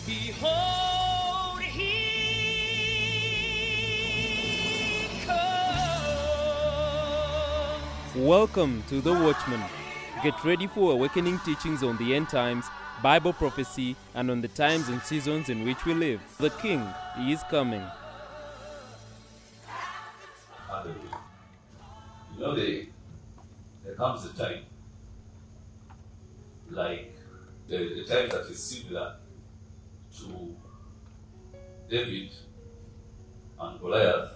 Behold, he comes. Welcome to The Watchman. Get ready for awakening teachings on the end times, Bible prophecy, and on the times and seasons in which we live. The King is coming. Hallelujah. You know, there comes a time, like the time that is similar to David and Goliath,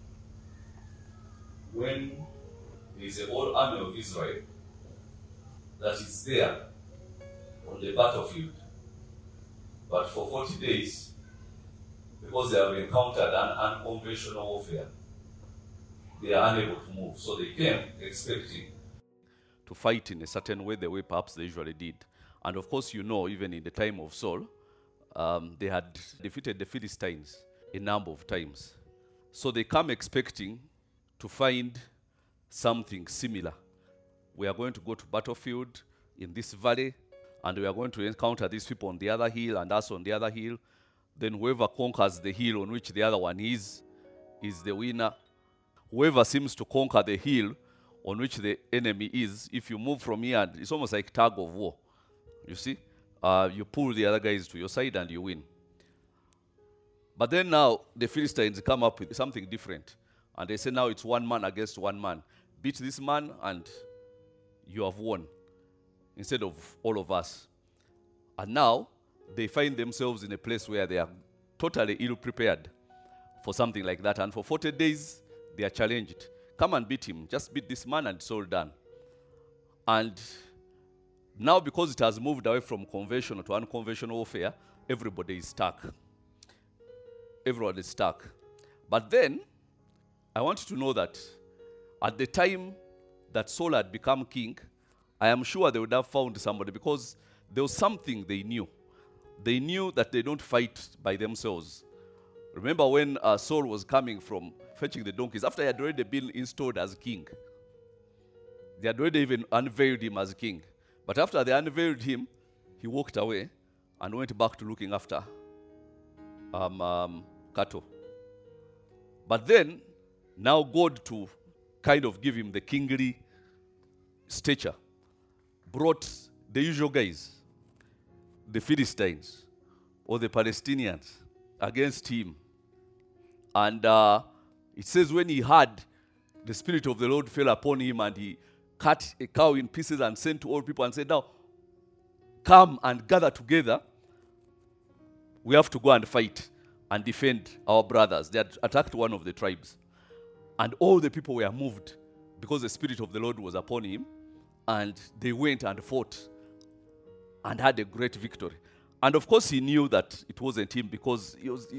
when there is a whole army of Israel that is there on the battlefield, but for 40 days, because they have encountered an unconventional warfare, they are unable to move. So they came expecting to fight in a certain way, the way perhaps they usually did. And of course, you know, even in the time of Saul, they had defeated the Philistines a number of times. So they come expecting to find something similar. We are going to go to battlefield in this valley, and we are going to encounter these people on the other hill and us on the other hill. Then whoever conquers the hill on which the other one is the winner. Whoever seems to conquer the hill on which the enemy is, if you move from here, it's almost like tug of war. You see? You pull the other guys to your side and you win. But then now the Philistines come up with something different. And they say now it's one man against one man. Beat this man and you have won, instead of all of us. And now they find themselves in a place where they are totally ill-prepared for something like that. And for 40 days, they are challenged. Come and beat him. Just beat this man and it's all done. And now, because it has moved away from conventional to unconventional warfare, everybody is stuck. Everyone is stuck. But then, I want you to know that at the time that Saul had become king, I am sure they would have found somebody, because there was something they knew. They knew that they don't fight by themselves. Remember when Saul was coming from fetching the donkeys, after he had already been installed as king. They had already even unveiled him as king. But after they unveiled him, he walked away and went back to looking after cattle. But then, now God, to kind of give him the kingly stature, brought the usual guys, the Philistines or the Palestinians, against him. And it says when he heard, the Spirit of the Lord fell upon him, and he cut a cow in pieces and sent to all people and said, now, come and gather together. We have to go and fight and defend our brothers. They had attacked one of the tribes. And all the people were moved because the Spirit of the Lord was upon him. And they went and fought and had a great victory. And of course, he knew that it wasn't him, because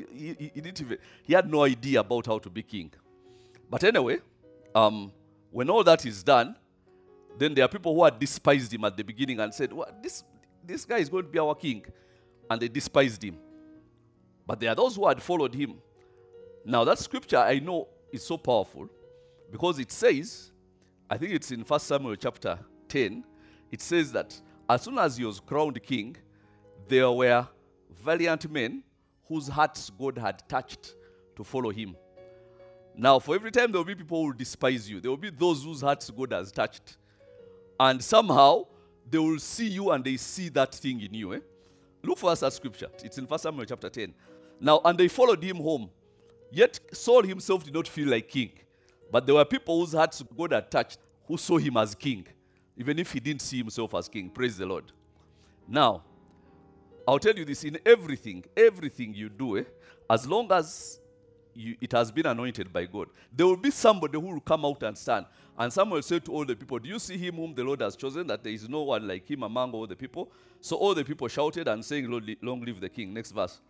he had no idea about how to be king. But anyway, when all that is done, then there are people who had despised him at the beginning and said, well, this guy is going to be our king. And they despised him. But there are those who had followed him. Now that scripture, I know, is so powerful, because it says, I think it's in 1 Samuel chapter 10, it says that as soon as he was crowned king, there were valiant men whose hearts God had touched to follow him. Now, for every time there will be people who will despise you, there will be those whose hearts God has touched. And somehow, they will see you and they see that thing in you. Look for us at scripture. It's in 1 Samuel chapter 10. Now, and they followed him home. Yet Saul himself did not feel like king. But there were people whose hearts God had touched who saw him as king, even if he didn't see himself as king. Praise the Lord. Now, I'll tell you this, in everything you do, as long as it has been anointed by God, there will be somebody who will come out and stand. And Samuel said to all the people, do you see him whom the Lord has chosen, that there is no one like him among all the people? So all the people shouted and saying, long live the king. Next verse.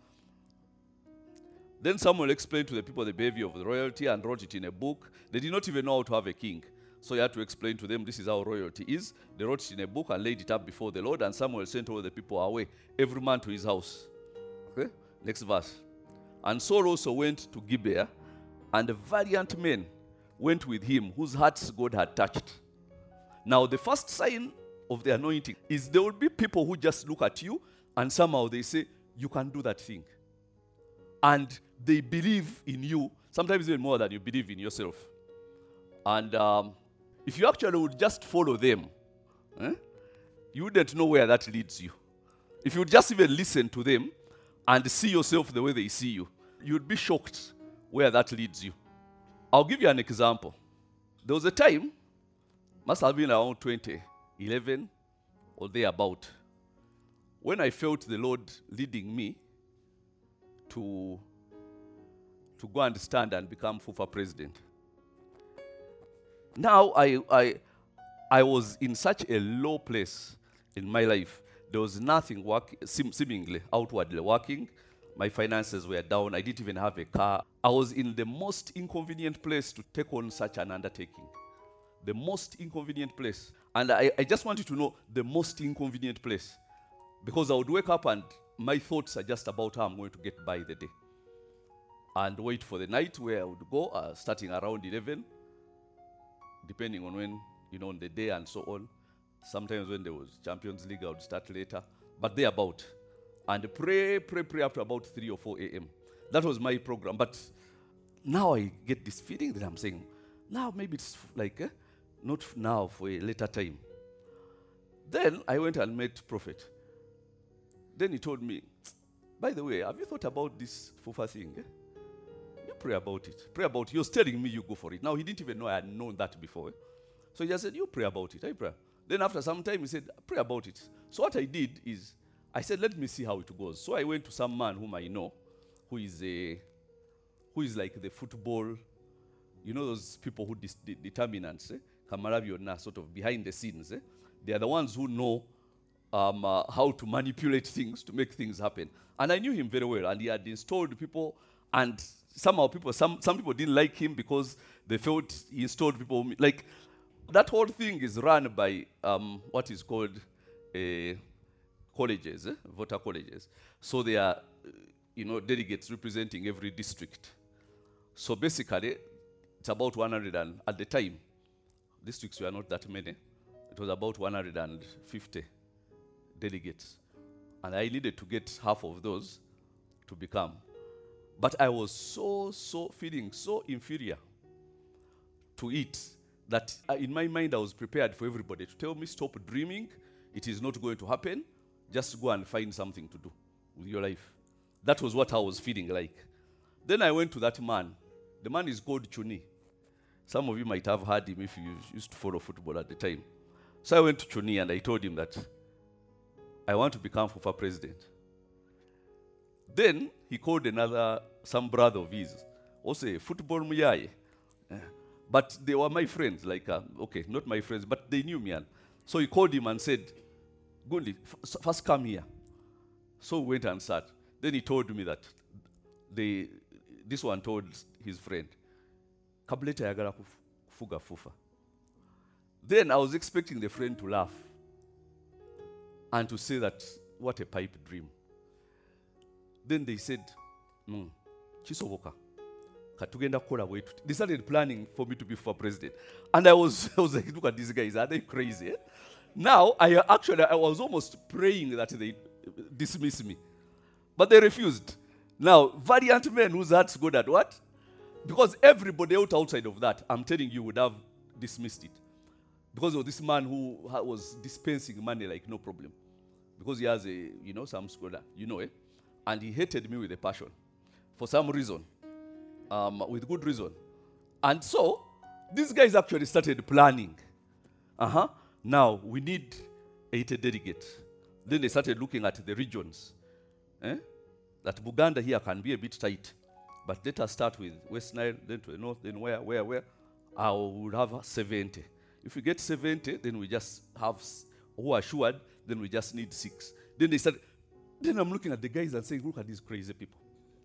Then Samuel explained to the people the behavior of the royalty and wrote it in a book. They did not even know how to have a king. So he had to explain to them, this is how royalty is. They wrote it in a book and laid it up before the Lord, and Samuel sent all the people away, every man to his house. Okay? Next verse. And Saul also went to Gibeah, and the valiant men went with him, whose hearts God had touched. Now, the first sign of the anointing is there will be people who just look at you, and somehow they say, you can do that thing. And they believe in you, sometimes even more than you believe in yourself. And if you actually would just follow them, you wouldn't know where that leads you. If you would just even listen to them and see yourself the way they see you, you'd be shocked where that leads you. I'll give you an example. There was a time, must have been around 2011 or thereabout, when I felt the Lord leading me to go and stand and become FUFA president. Now I was in such a low place in my life. There was nothing seemingly outwardly working. My finances were down. I didn't even have a car. I was in the most inconvenient place to take on such an undertaking. The most inconvenient place. And I just want you to know the most inconvenient place. Because I would wake up and my thoughts are just about how I'm going to get by the day. And wait for the night where I would go, starting around 11, depending on when, on the day and so on. Sometimes when there was Champions League, I would start later. But thereabout. And pray up to about 3 or 4 a.m. That was my program. But now I get this feeling that I'm saying, now maybe it's like, not now, for a later time. Then I went and met Prophet. Then he told me, by the way, have you thought about this FUFA thing? You pray about it. Pray about it. He was telling me you go for it. Now, he didn't even know I had known that before. So he just said, you pray about it. I pray. Then after some time, he said, pray about it. So what I did is, I said, let me see how it goes. So I went to some man whom I know, who is like the football, those people who determinants, Kamarabiona, sort of behind the scenes. They are the ones who know how to manipulate things to make things happen. And I knew him very well, and he had installed people, and somehow some people didn't like him because they felt he installed people. Like, that whole thing is run by what is called colleges, voter colleges. So they are, delegates representing every district. So basically, it's about 100, and at the time, districts were not that many. It was about 150 delegates. And I needed to get half of those to become. But I was feeling so inferior to it that in my mind I was prepared for everybody to tell me, stop dreaming, it is not going to happen, just go and find something to do with your life. That was what I was feeling like. Then I went to that man. The man is called Chuni. Some of you might have heard him if you used to follow football at the time. So I went to Chuni and I told him that I want to become FUFA president. Then he called some brother of his, also a football muyaye. But they were my friends, okay, not my friends, but they knew me. So he called him and said, Gundi, first come here. So we went and sat. Then he told me that this one told his friend, Kableta yagala kufuga FUFA. Then I was expecting the friend to laugh and to say that, what a pipe dream. Then they said, Chisoboka. They started planning for me to be for president. And I was like, look at these guys, are they crazy? Now, I was almost praying that they dismiss me. But they refused. Now, valiant men whose hearts good at what? Because everybody outside of that, I'm telling you, would have dismissed it. Because of this man who was dispensing money like no problem. Because he has some scholar, and he hated me with a passion. For some reason. With good reason. And so, these guys actually started planning. Now, we need 80 delegates. Then they started looking at the regions. That Buganda here can be a bit tight. But let us start with West Nile, then to the north, then where? I would have 70. If we get 70, then we just have, who are assured, then we just need 6. Then they started, then I'm looking at the guys and saying, look at these crazy people.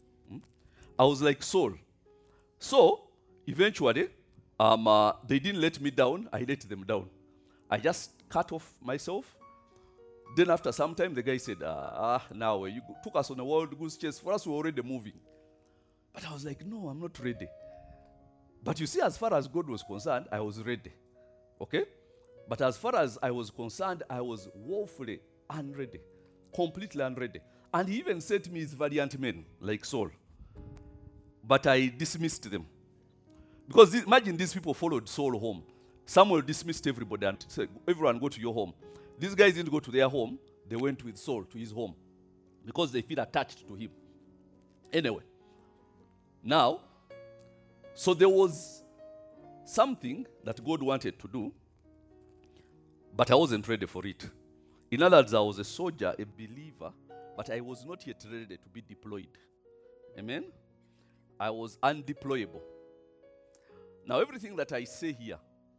I was like Saul. So, eventually, they didn't let me down, I let them down. I just cut off myself. Then after some time, the guy said, now you took us on a wild goose chase. For us, we were already moving. But I was like, no, I'm not ready. But you see, as far as God was concerned, I was ready. Okay? But as far as I was concerned, I was woefully unready. Completely unready. And he even sent me his valiant men, like Saul. But I dismissed them. Because imagine these people followed Saul home. Samuel dismissed everybody and said, everyone go to your home. These guys didn't go to their home. They went with Saul to his home. Because they feel attached to him. Anyway. Now, so there was something that God wanted to do, but I wasn't ready for it. In other words, I was a soldier, a believer, but I was not yet ready to be deployed. Amen? I was undeployable. Now, everything that I say here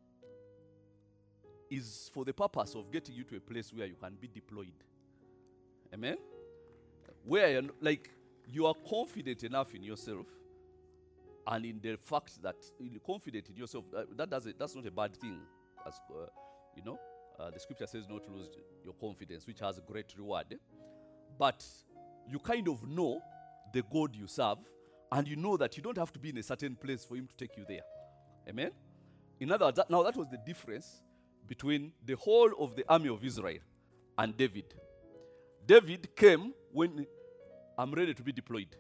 is for the purpose of getting you to a place where you can be deployed. Amen? Where, like, you are confident enough in yourself, and in the fact that you're confident in yourself, that's not a bad thing. As the scripture says not to lose your confidence, which has a great reward. But you kind of know the God you serve, and you know that you don't have to be in a certain place for him to take you there. Amen? In other words, now that was the difference between the whole of the army of Israel and David. David came when I'm ready to be deployed.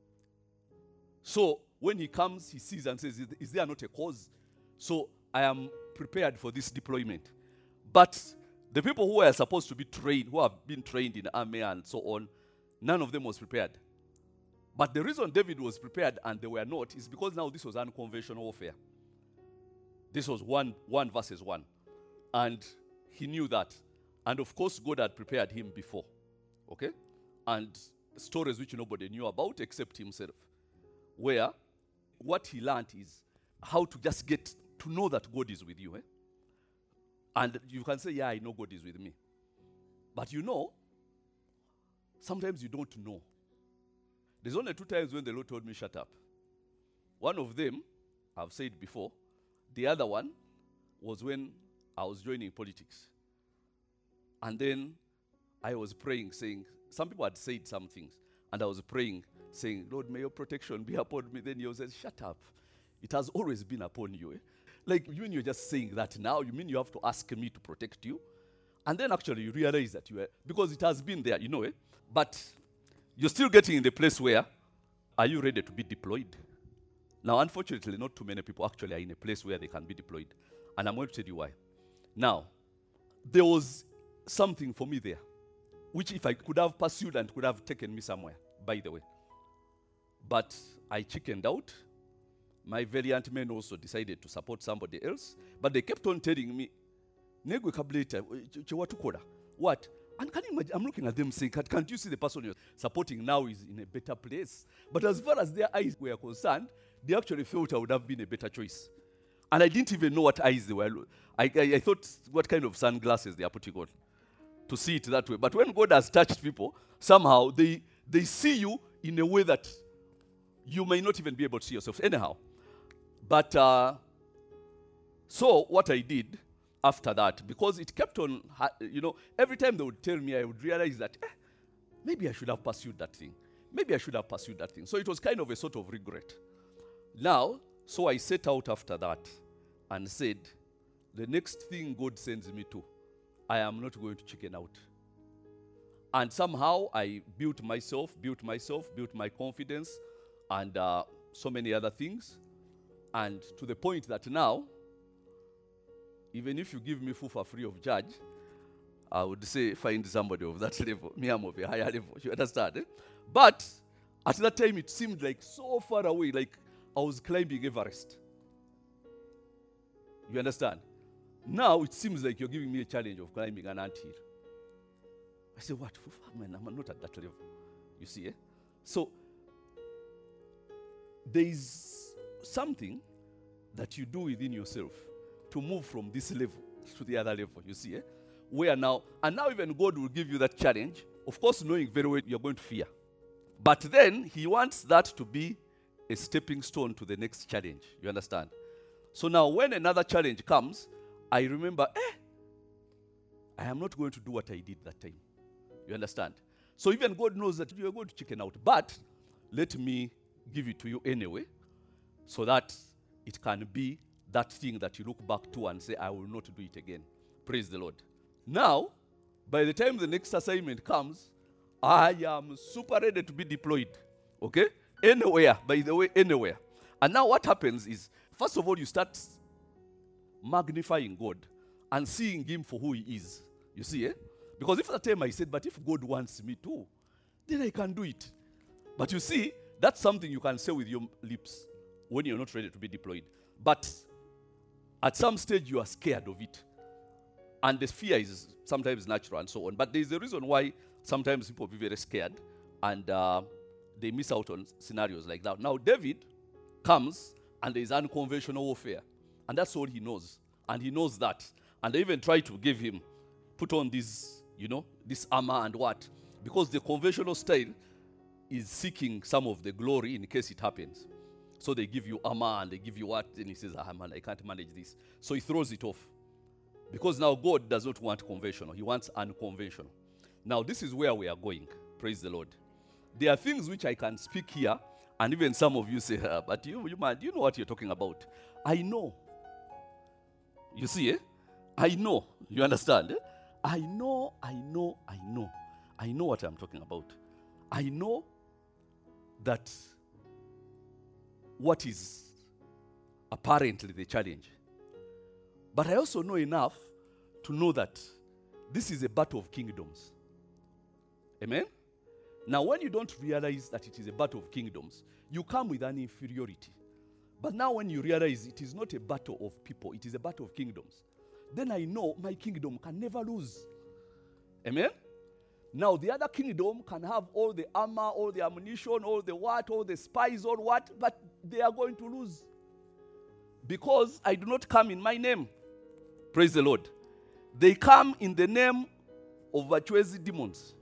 So when he comes, he sees and says, is there not a cause? So I am prepared for this deployment. But the people who are supposed to be trained, who have been trained in the army and so on, none of them was prepared. But the reason David was prepared and they were not is because now this was unconventional warfare. This was one versus one. And he knew that. And of course, God had prepared him before. Okay? And stories which nobody knew about except himself. Where what he learned is how to just get to know that God is with you. And you can say, yeah, I know God is with me. But sometimes you don't know. There's only 2 times when the Lord told me, shut up. One of them, I've said before. The other one was when I was joining politics. And then I was praying, saying, some people had said some things. And I was praying, saying, Lord, may your protection be upon me. Then he said, shut up. It has always been upon you. Like, you mean you're just saying that now? You mean you have to ask me to protect you? And then actually you realize that because it has been there, But you're still getting in the place where, are you ready to be deployed? Now, unfortunately, not too many people actually are in a place where they can be deployed. And I'm going to tell you why. Now, there was something for me there, which if I could have pursued and could have taken me somewhere, by the way. But I chickened out. My valiant men also decided to support somebody else. But they kept on telling me, what? And can you imagine, I'm looking at them saying, can't you see the person you're supporting now is in a better place? But as far as their eyes were concerned, they actually felt I would have been a better choice. And I didn't even know what eyes they were. I thought what kind of sunglasses they are putting on to see it that way. But when God has touched people, somehow they see you in a way that you may not even be able to see yourself. Anyhow. But so what I did after that, because it kept on, every time they would tell me, I would realize that maybe I should have pursued that thing. Maybe I should have pursued that thing. So it was kind of a sort of regret. Now, so I set out after that and said, the next thing God sends me to, I am not going to chicken out. And somehow I built myself, built my confidence, and so many other things. And to the point that now, even if you give me fufa free of charge, I would say find somebody of that level. Me, I'm of a higher level. You understand? But at that time, it seemed like so far away, like I was climbing Everest. You understand? Now it seems like you're giving me a challenge of climbing an anthill. I say, what? Man, I'm not at that level. You see, So, there is something that you do within yourself to move from this level to the other level, you see, where now, and now even God will give you that challenge, of course knowing very well you're going to fear. But then he wants that to be a stepping stone to the next challenge, you understand? So now when another challenge comes, I remember, I am not going to do what I did that time. You understand? So even God knows that you are going to chicken out, but let me give it to you anyway, so that it can be that thing that you look back to and say, I will not do it again. Praise the Lord. Now, by the time the next assignment comes, I am super ready to be deployed. Okay? Anywhere, by the way, anywhere. And now what happens is, first of all, you start magnifying God and seeing him for who he is. You see, eh? Because if at the time I said, but if God wants me too, then I can do it. But you see, that's something you can say with your lips when you're not ready to be deployed. But at some stage, you are scared of it. And the fear is sometimes natural and so on. But there's a reason why sometimes people be very scared and they miss out on scenarios like that. Now, David comes and there's unconventional warfare. And that's all he knows. And he knows that. And they even try to give him, put on this, this armor and what. Because the conventional style is seeking some of the glory in case it happens. So they give you armor and they give you what? And he says, man, I can't manage this. So he throws it off. Because now God does not want conventional. He wants unconventional. Now this is where we are going. Praise the Lord. There are things which I can speak here. And even some of you say, but you man, do you know what you're talking about? I know. You see, eh? I know. You understand? Eh? I know what I'm talking about. I know that what is apparently the challenge. But I also know enough to know that this is a battle of kingdoms. Amen? Now, when you don't realize that it is a battle of kingdoms, you come with an inferiority. But now when you realize it is not a battle of people, it is a battle of kingdoms, then I know my kingdom can never lose. Amen? Now, the other kingdom can have all the armor, all the ammunition, all the what, all the spies, all what, but they are going to lose. Because I do not come in my name. Praise the Lord. They come in the name of virtuous demons.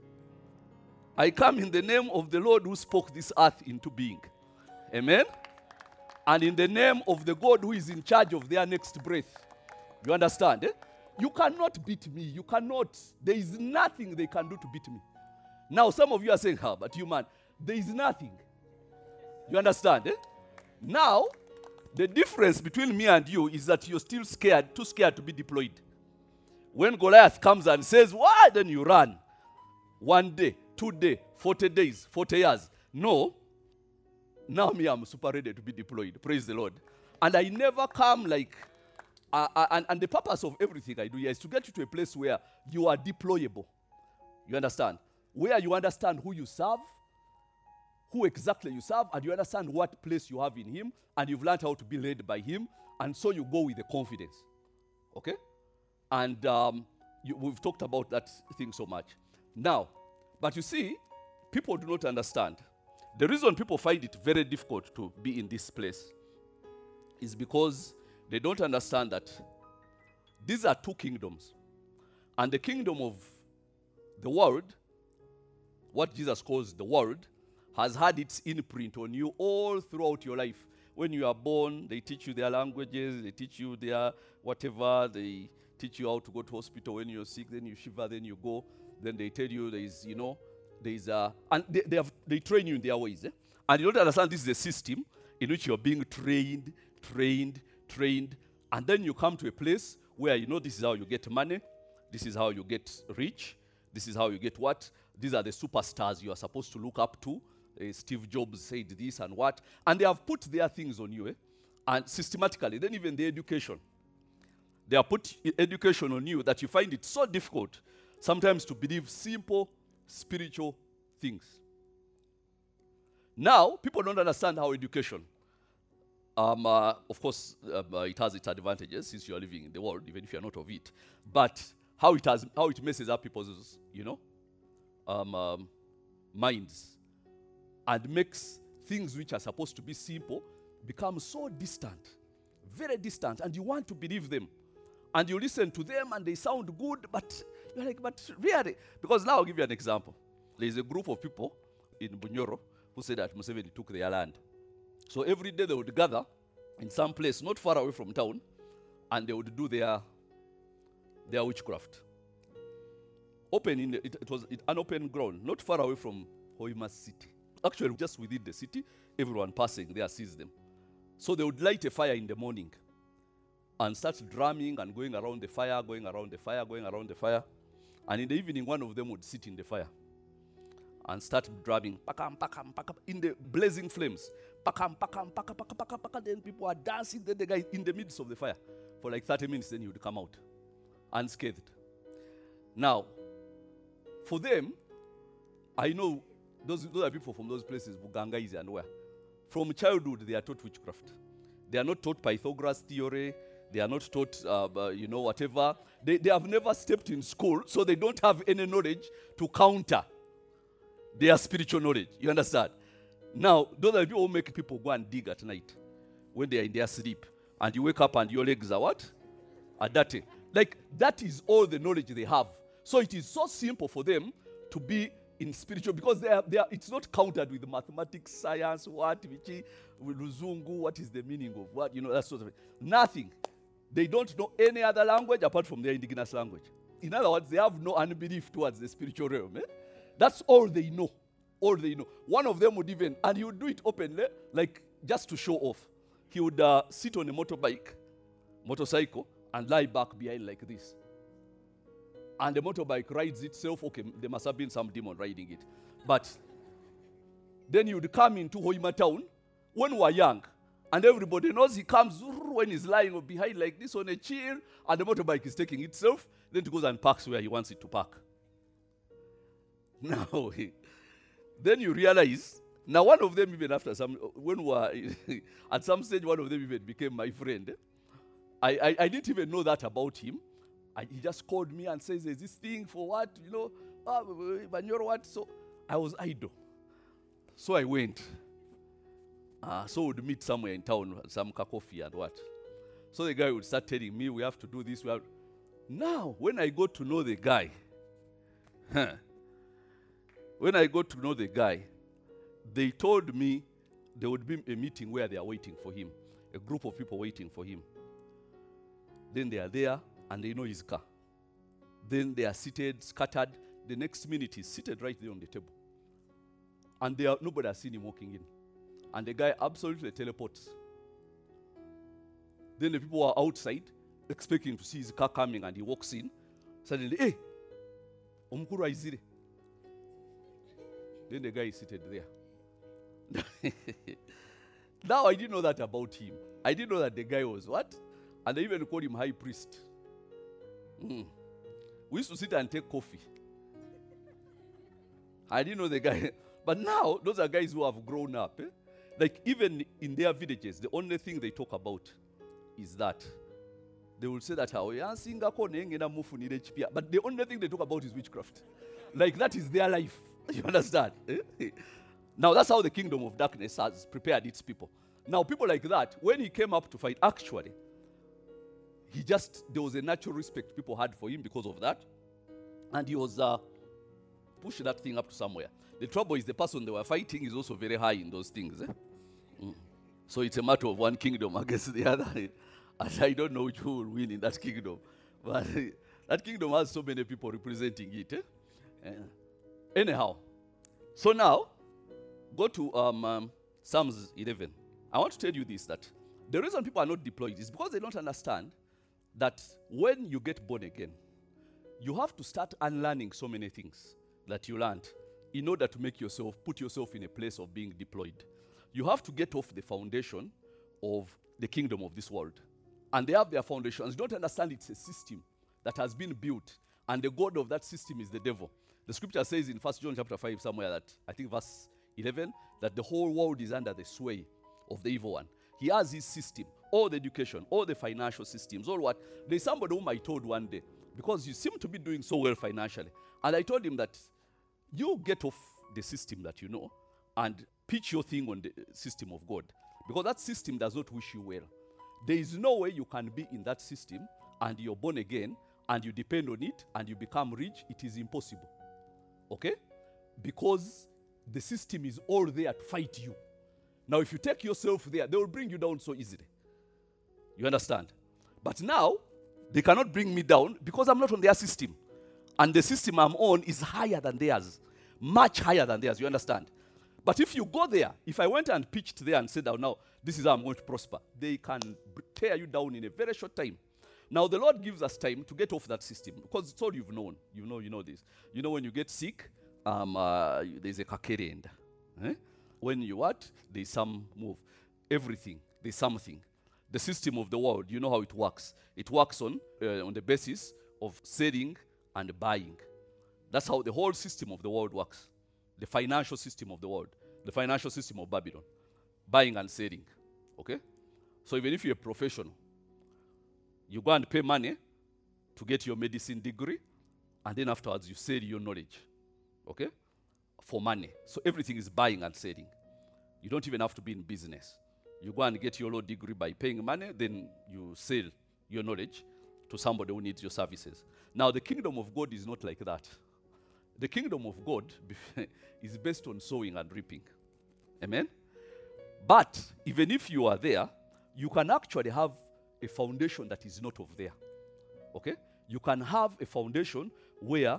I come in the name of the Lord who spoke this earth into being. Amen? And in the name of the God who is in charge of their next breath. You understand? Eh? You cannot beat me. You cannot. There is nothing they can do to beat me. Now, some of you are saying, but you man, there is nothing. You understand? Eh? Now, the difference between me and you is that you're still scared, too scared to be deployed. When Goliath comes and says, why? Then you run. 1 day, 2 days, 40 days, 40 years. No. Now me, I'm super ready to be deployed. Praise the Lord. And I never come like, and the purpose of everything I do here is to get you to a place where you are deployable. You understand? Where you understand who you serve, who exactly you serve, and you understand what place you have in him, and you've learned how to be led by him, and so you go with the confidence. Okay? And we've talked about that thing so much. Now, but you see, people do not understand. The reason people find it very difficult to be in this place is because they don't understand that these are two kingdoms. And the kingdom of the world, what Jesus calls the world, has had its imprint on you all throughout your life. When you are born, they teach you their languages, they teach you their whatever, they teach you how to go to hospital when you're sick, then you shiver, then you go, then they tell you and they train you in their ways. Eh? And you don't understand this is a system in which you're being trained, and then you come to a place where this is how you get money, this is how you get rich, this is how you get what, these are the superstars you are supposed to look up to. Steve Jobs said this and what, and they have put their things on you, and systematically, then even the education. They have put education on you that you find it so difficult sometimes to believe simple spiritual things. Now, people don't understand how education, of course, it has its advantages since you are living in the world, even if you are not of it. But how it messes up people's, minds, and makes things which are supposed to be simple become so distant, very distant, and you want to believe them. And you listen to them and they sound good, but you're like, but really? Because now I'll give you an example. There's a group of people in Bunyoro who said that Museveni took their land. So every day they would gather in some place not far away from town, and they would do their witchcraft. It was an open ground, not far away from Hoima city. Actually, just within the city, everyone passing there sees them. So they would light a fire in the morning and start drumming and going around the fire, going around the fire. And in the evening, one of them would sit in the fire. and start drumming, pakam, pakam, pakam, in the blazing flames. Pakam, pakam, pakam, pakam, pakam, pakam. Then people are dancing. Then the guy in the midst of the fire for like 30 minutes. Then he would come out unscathed. Now, for them, I know those are people from those places, Bugangaizi and where. From childhood, they are taught witchcraft. They are not taught Pythagoras theory. They are not taught, whatever. They have never stepped in school, so they don't have any knowledge to counter their spiritual knowledge. You understand? Now, those are people who make people go and dig at night when they are in their sleep. And you wake up and your legs are what? Are dirty. Like, that is all the knowledge they have. So it is so simple for them to be in spiritual, because they are, it's not countered with mathematics, science, what is the meaning of what, that sort of thing. Nothing. They don't know any other language apart from their indigenous language. In other words, they have no unbelief towards the spiritual realm. That's all they know. All they know. One of them would even, and he would do it openly, like just to show off. He would sit on a motorcycle, and lie back behind like this. And the motorbike rides itself. Okay, there must have been some demon riding it. But then he would come into Hoima town when we were young. And everybody knows he comes when he's lying behind like this on a chair, and the motorbike is taking itself. Then he goes and parks where he wants it to park. Now, then you realize, now one of them even after some, when we were, at some stage one of them even became my friend. I didn't even know that about him. He just called me and says, there's this thing for what, what? So I was idle. So I went. So we'd meet somewhere in town, some coffee and what. So the guy would start telling me, we have to do this. Now, when I got to know the guy, they told me there would be a meeting where they are waiting for him, a group of people waiting for him. Then they are there, and they know his car. Then they are seated, scattered. The next minute, he's seated right there on the table. And nobody has seen him walking in. And the guy absolutely teleports. Then the people are outside, expecting to see his car coming, and he walks in. Suddenly, hey, Omukuru Aizire. Then the guy is seated there. Now, I didn't know that about him. I didn't know that the guy was what? And they even called him high priest. We used to sit and take coffee. I didn't know the guy. But now, those are guys who have grown up. Like, even in their villages, the only thing they talk about is that. They will say that, but the only thing they talk about is witchcraft. Like, that is their life. You understand? Now, that's how the kingdom of darkness has prepared its people. Now, people like that, when he came up to fight, actually, there was a natural respect people had for him because of that. And he was pushing that thing up to somewhere. The trouble is the person they were fighting is also very high in those things. So it's a matter of one kingdom against the other. And I don't know who will win in that kingdom. But that kingdom has so many people representing it. Anyhow, so now, go to Psalms 11. I want to tell you this, that the reason people are not deployed is because they don't understand that when you get born again, you have to start unlearning so many things that you learned in order to put yourself in a place of being deployed. You have to get off the foundation of the kingdom of this world. And they have their foundations. You don't understand it's a system that has been built, and the god of that system is the devil. The scripture says in 1 John chapter 5 somewhere, that I think verse 11, that the whole world is under the sway of the evil one. He has his system, all the education, all the financial systems, all what. There's somebody whom I told one day, because you seem to be doing so well financially. And I told him that you get off the system that you know and pitch your thing on the system of God. Because that system does not wish you well. There is no way you can be in that system and you're born again and you depend on it and you become rich. It is impossible. Okay? Because the system is all there to fight you. Now, if you take yourself there, they will bring you down so easily. You understand? But now, they cannot bring me down because I'm not on their system. And the system I'm on is higher than theirs. Much higher than theirs. You understand? But if you go there, if I went and pitched there and said, oh, now, this is how I'm going to prosper, they can tear you down in a very short time. Now, the Lord gives us time to get off that system because it's all you've known. You know this. You know when you get sick there's a kakerenda. Eh? When you what? There's some move. Everything, there's something. The system of the world, you know how it works. It works on the basis of selling and buying. That's how the whole system of the world works. The financial system of the world. The financial system of Babylon. Buying and selling. Okay? So even if you're a professional, you go and pay money to get your medicine degree, and then afterwards you sell your knowledge. Okay? For money. So everything is buying and selling. You don't even have to be in business. You go and get your law degree by paying money, then you sell your knowledge to somebody who needs your services. Now, the kingdom of God is not like that. The kingdom of God is based on sowing and reaping. Amen? But even if you are there, you can actually have a foundation that is not of there. Okay? You can have a foundation where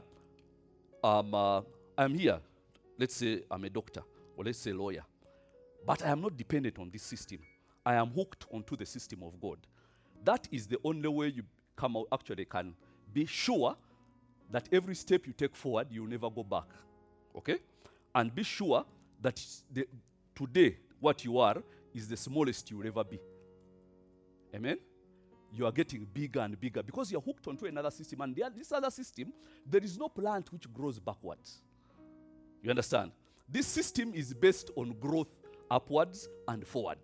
I'm here. Let's say I'm a doctor, or let's say a lawyer. But I am not dependent on this system. I am hooked onto the system of God. That is the only way you actually can be sure that every step you take forward, you will never go back. Okay? And be sure that today, what you are is the smallest you will ever be. Amen? You are getting bigger and bigger because you are hooked onto another system. And this other system, there is no plant which grows backwards. You understand? This system is based on growth upwards and forward.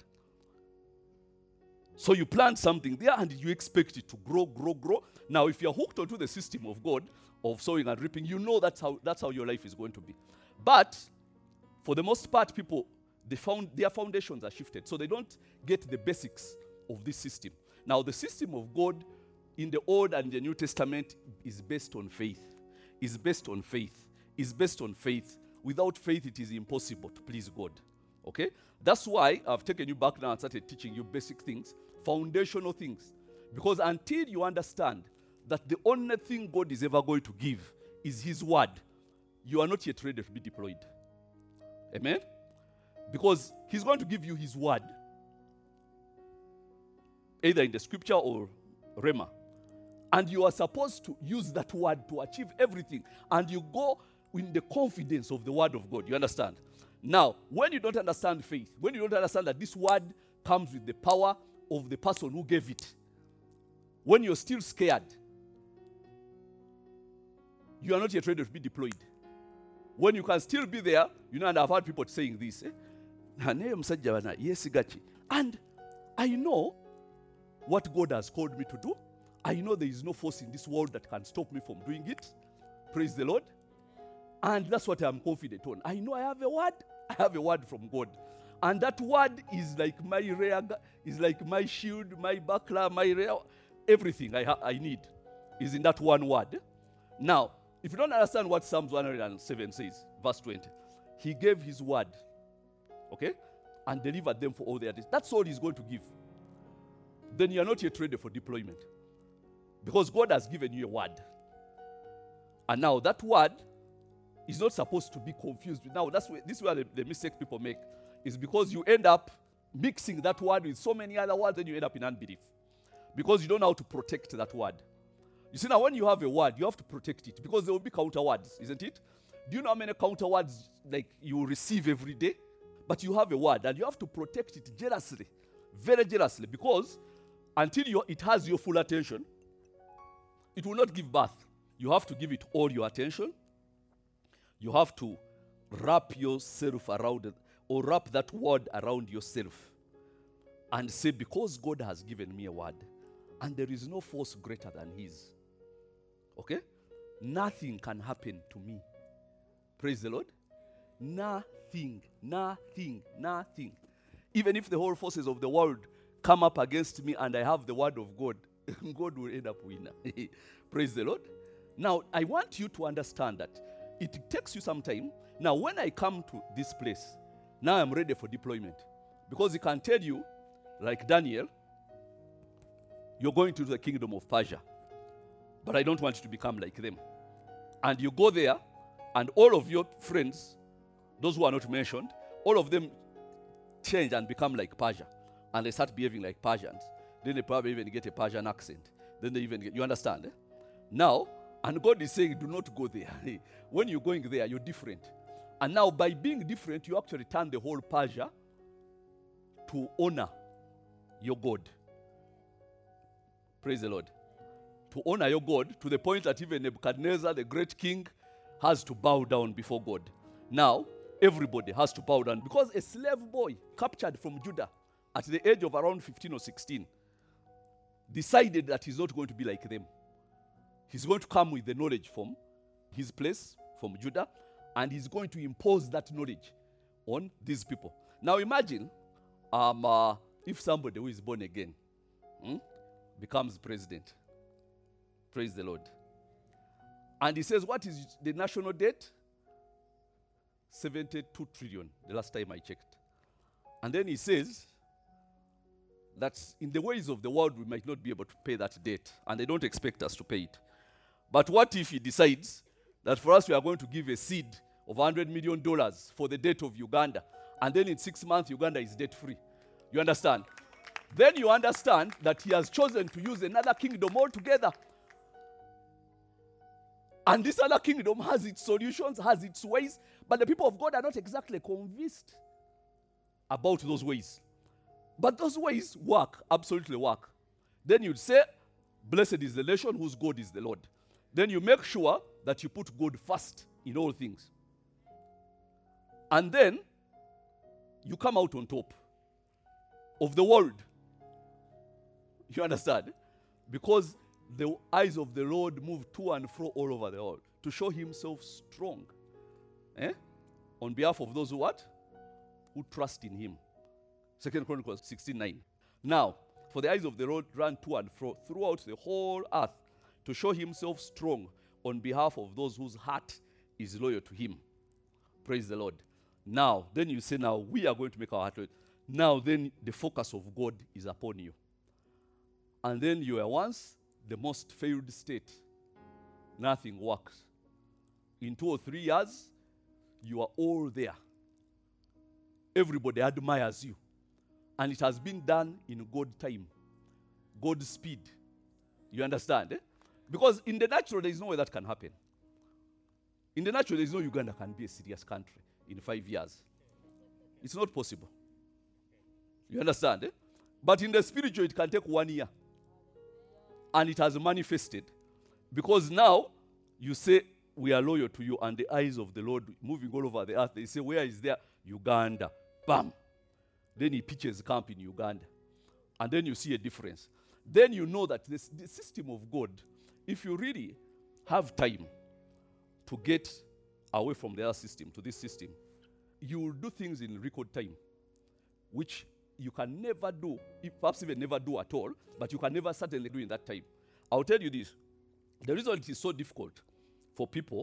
So you plant something there and you expect it to grow, grow, grow. Now, if you're hooked onto the system of God, of sowing and reaping, you know that's how your life is going to be. But for the most part, people, their foundations are shifted. So they don't get the basics of this system. Now, the system of God in the Old and the New Testament is based on faith. Is based on faith. Is based on faith. Without faith, it is impossible to please God. Okay? That's why I've taken you back now and started teaching you basic things, foundational things. Because until you understand that the only thing God is ever going to give is His word, you are not yet ready to be deployed. Amen? Because He's going to give you His word, either in the scripture or Rhema. And you are supposed to use that word to achieve everything. And you go in the confidence of the word of God. You understand? Now, when you don't understand faith, when you don't understand that this word comes with the power of the person who gave it, when you're still scared, you are not yet ready to be deployed. When you can still be there, you know, and I've heard people saying this, and I know what God has called me to do. I know there is no force in this world that can stop me from doing it. Praise the Lord. And that's what I'm confident on. I know I have a word. I have a word from God. And that word is like my is like my shield, my buckler, my everything I need is in that one word. Now, if you don't understand what Psalms 107 says, verse 20, He gave His word, okay, and delivered them for all their days. That's all He's going to give. Then you are not yet ready for deployment. Because God has given you a word. And now that word is not supposed to be confused. Now, this is where the mistake people make. Is because you end up mixing that word with so many other words and you end up in unbelief. Because you don't know how to protect that word. You see, now when you have a word, you have to protect it. Because there will be counter words, isn't it? Do you know how many counter words like you receive every day? But you have a word and you have to protect it jealously. Very jealously. Because until it has your full attention, it will not give birth. You have to give it all your attention. You have to wrap yourself around it, or wrap that word around yourself and say, because God has given me a word and there is no force greater than His. Okay? Nothing can happen to me. Praise the Lord. Nothing, nothing, nothing. Even if the whole forces of the world come up against me and I have the word of God, God will end up winner. Praise the Lord. Now, I want you to understand that it takes you some time. Now, when I come to this place, now I'm ready for deployment. Because He can tell you, like Daniel, you're going to the kingdom of Persia. But I don't want you to become like them. And you go there, and all of your friends, those who are not mentioned, all of them change and become like Persia. And they start behaving like Persians. Then they probably even get a Persian accent. Then they even get, you understand? Eh? Now, And God is saying, do not go there. When you're going there, you're different. And now by being different, you actually turn the whole Persia to honor your God. Praise the Lord. To honor your God to the point that even Nebuchadnezzar, the great king, has to bow down before God. Now, everybody has to bow down because a slave boy captured from Judah at the age of around 15 or 16 decided that he's not going to be like them. He's going to come with the knowledge from his place, from Judah, and he's going to impose that knowledge on these people. Now imagine if somebody who is born again becomes president. Praise the Lord. And he says, what is the national debt? 72 trillion, the last time I checked. And then he says that in the ways of the world, we might not be able to pay that debt, and they don't expect us to pay it. But what if he decides that for us, we are going to give a seed of $100 million for the debt of Uganda, and then in 6 months, Uganda is debt-free? You understand? Then you understand that he has chosen to use another kingdom altogether. And this other kingdom has its solutions, has its ways, but the people of God are not exactly convinced about those ways. But those ways work, absolutely work. Then you'd say, blessed is the nation whose God is the Lord. Then you make sure that you put God first in all things. And then you come out on top of the world. You understand? Because the eyes of the Lord move to and fro all over the world to show himself strong. On behalf of those who what? Who trust in him. 2 Chronicles 16:9. Now, for the eyes of the Lord run to and fro throughout the whole earth to show himself strong on behalf of those whose heart is loyal to him. Praise the Lord. Now, then you say, now we are going to make our heart loyal. Now, then the focus of God is upon you. And then you were once the most failed state. Nothing works. In 2 or 3 years, you are all there. Everybody admires you. And it has been done in God's time. God's speed. You understand? Because in the natural, there is no way that can happen. In the natural, there is no Uganda can be a serious country in 5 years. It's not possible. You understand? But in the spiritual, it can take 1 year. And it has manifested. Because now, you say, we are loyal to you, and the eyes of the Lord moving all over the earth, they say, where is there? Uganda. Bam. Then he pitches camp in Uganda. And then you see a difference. Then you know that the system of God, if you really have time to get away from the other system to this system, you will do things in record time, which you can never do, perhaps even never do at all, but you can never certainly do in that time. I'll tell you this. The reason it is so difficult for people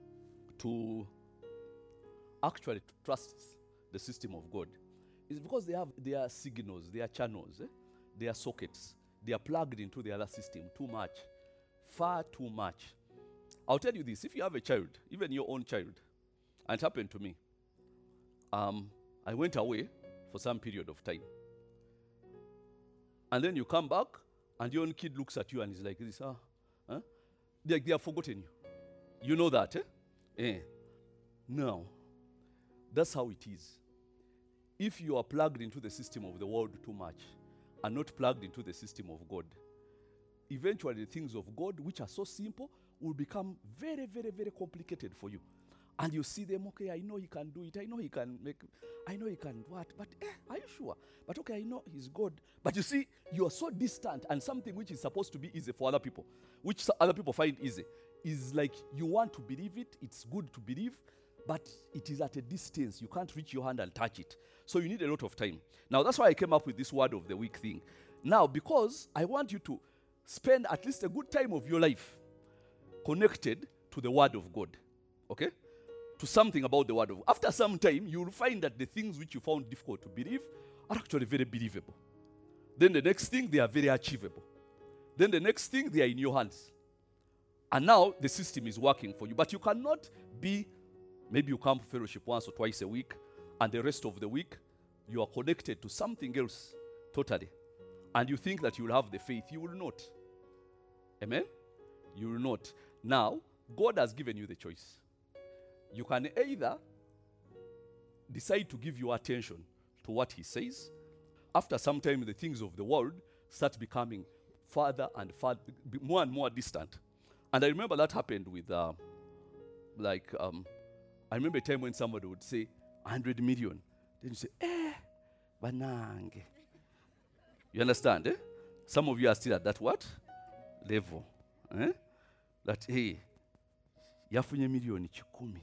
to actually trust the system of God is because they have their signals, their channels, their sockets. They are plugged into the other system too much, far too much. I'll tell you this. If you have a child, even your own child, and it happened to me, I went away for some period of time. And then you come back, and your own kid looks at you and is like this, they have forgotten you. You know that, Now, that's how it is. If you are plugged into the system of the world too much and not plugged into the system of God, eventually the things of God, which are so simple, will become very, very, very complicated for you. And you see them, okay, I know he can do it. I know he can make, I know he can what? But are you sure? But okay, I know he's God. But you see, you are so distant, and something which is supposed to be easy for other people, which other people find easy, is like you want to believe it. It's good to believe, but it is at a distance. You can't reach your hand and touch it. So you need a lot of time. Now, that's why I came up with this word of the week thing. Now, because I want you to spend at least a good time of your life connected to the word of God. Okay? To something about the word of God. After some time, you will find that the things which you found difficult to believe are actually very believable. Then the next thing, they are very achievable. Then the next thing, they are in your hands. And now the system is working for you. But you cannot be, maybe you come to fellowship once or twice a week, and the rest of the week, you are connected to something else totally. And you think that you will have the faith. You will not. Amen? You will not. Now, God has given you the choice. You can either decide to give your attention to what he says. After some time, the things of the world start becoming further and further, more and more distant. And I remember that happened with, I remember a time when somebody would say, 100 million. Then you say, banange. You understand, eh? Some of you are still at that what? Level. Eh? That, hey, yafunye milioni chikumi.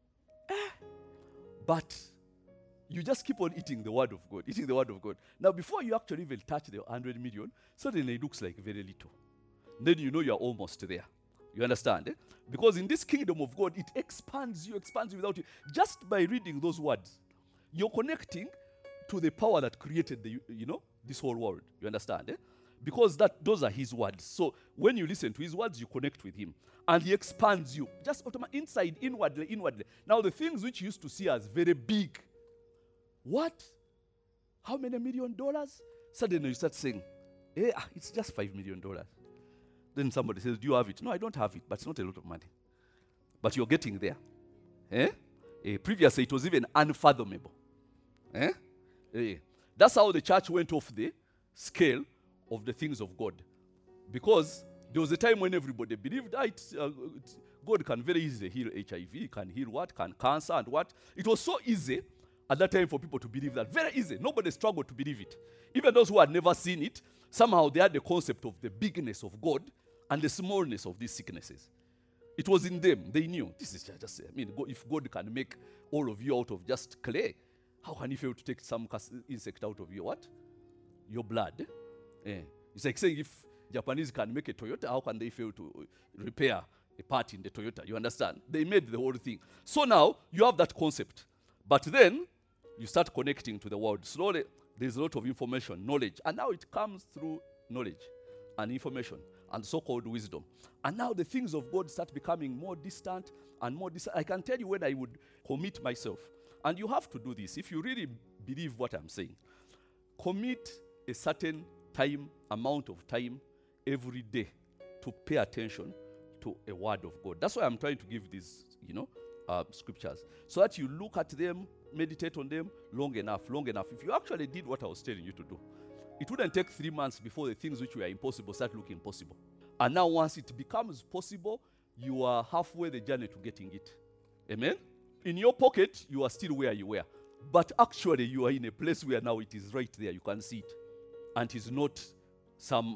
But you just keep on eating the word of God, eating the word of God. Now, before you actually even touch the 100 million, suddenly it looks like very little. Then you know you're almost there. You understand? Eh? Because in this kingdom of God, it expands you without you. Just by reading those words, you're connecting to the power that created this whole world. You understand? Eh? Because those are his words. So when you listen to his words, you connect with him. And he expands you. Just inside, inwardly. Now the things which you used to see as very big. What? How many $1 million? Suddenly you start saying, it's just $5 million. Then somebody says, do you have it? No, I don't have it, but it's not a lot of money. But you're getting there. Previously, it was even unfathomable. That's how the church went off the scale of the things of God. Because there was a time when everybody believed that God can very easily heal HIV, can heal what? Can cancer and what? It was so easy at that time for people to believe that. Very easy. Nobody struggled to believe it. Even those who had never seen it, somehow they had the concept of the bigness of God and the smallness of these sicknesses. It was in them. They knew. This is just, if God can make all of you out of just clay, how can he fail to take some insect out of your what? Your blood. It's like saying if Japanese can make a Toyota, how can they fail to repair a part in the Toyota? You understand? They made the whole thing. So now you have that concept. But then you start connecting to the world. Slowly, there's a lot of information, knowledge. And now it comes through knowledge and information and so-called wisdom. And now the things of God start becoming more distant and more distant. I can tell you when I would commit myself. And you have to do this. If you really believe what I'm saying, commit a certain amount of time every day to pay attention to a word of God. That's why I'm trying to give these, scriptures. So that you look at them, meditate on them long enough. If you actually did what I was telling you to do, it wouldn't take 3 months before the things which were impossible start looking possible. And now once it becomes possible, you are halfway the journey to getting it. Amen? In your pocket, you are still where you were. But actually, you are in a place where now it is right there. You can see it. And it is not some,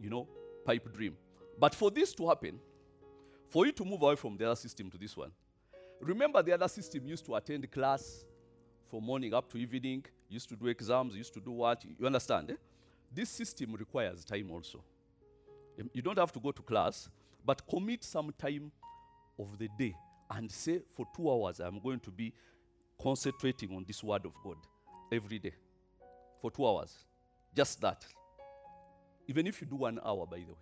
pipe dream. But for this to happen, for you to move away from the other system to this one, remember the other system used to attend class from morning up to evening, used to do exams, used to do what? You understand? This system requires time also. You don't have to go to class, but commit some time of the day and say for 2 hours I'm going to be concentrating on this word of God every day for 2 hours. Just that. Even if you do 1 hour, by the way.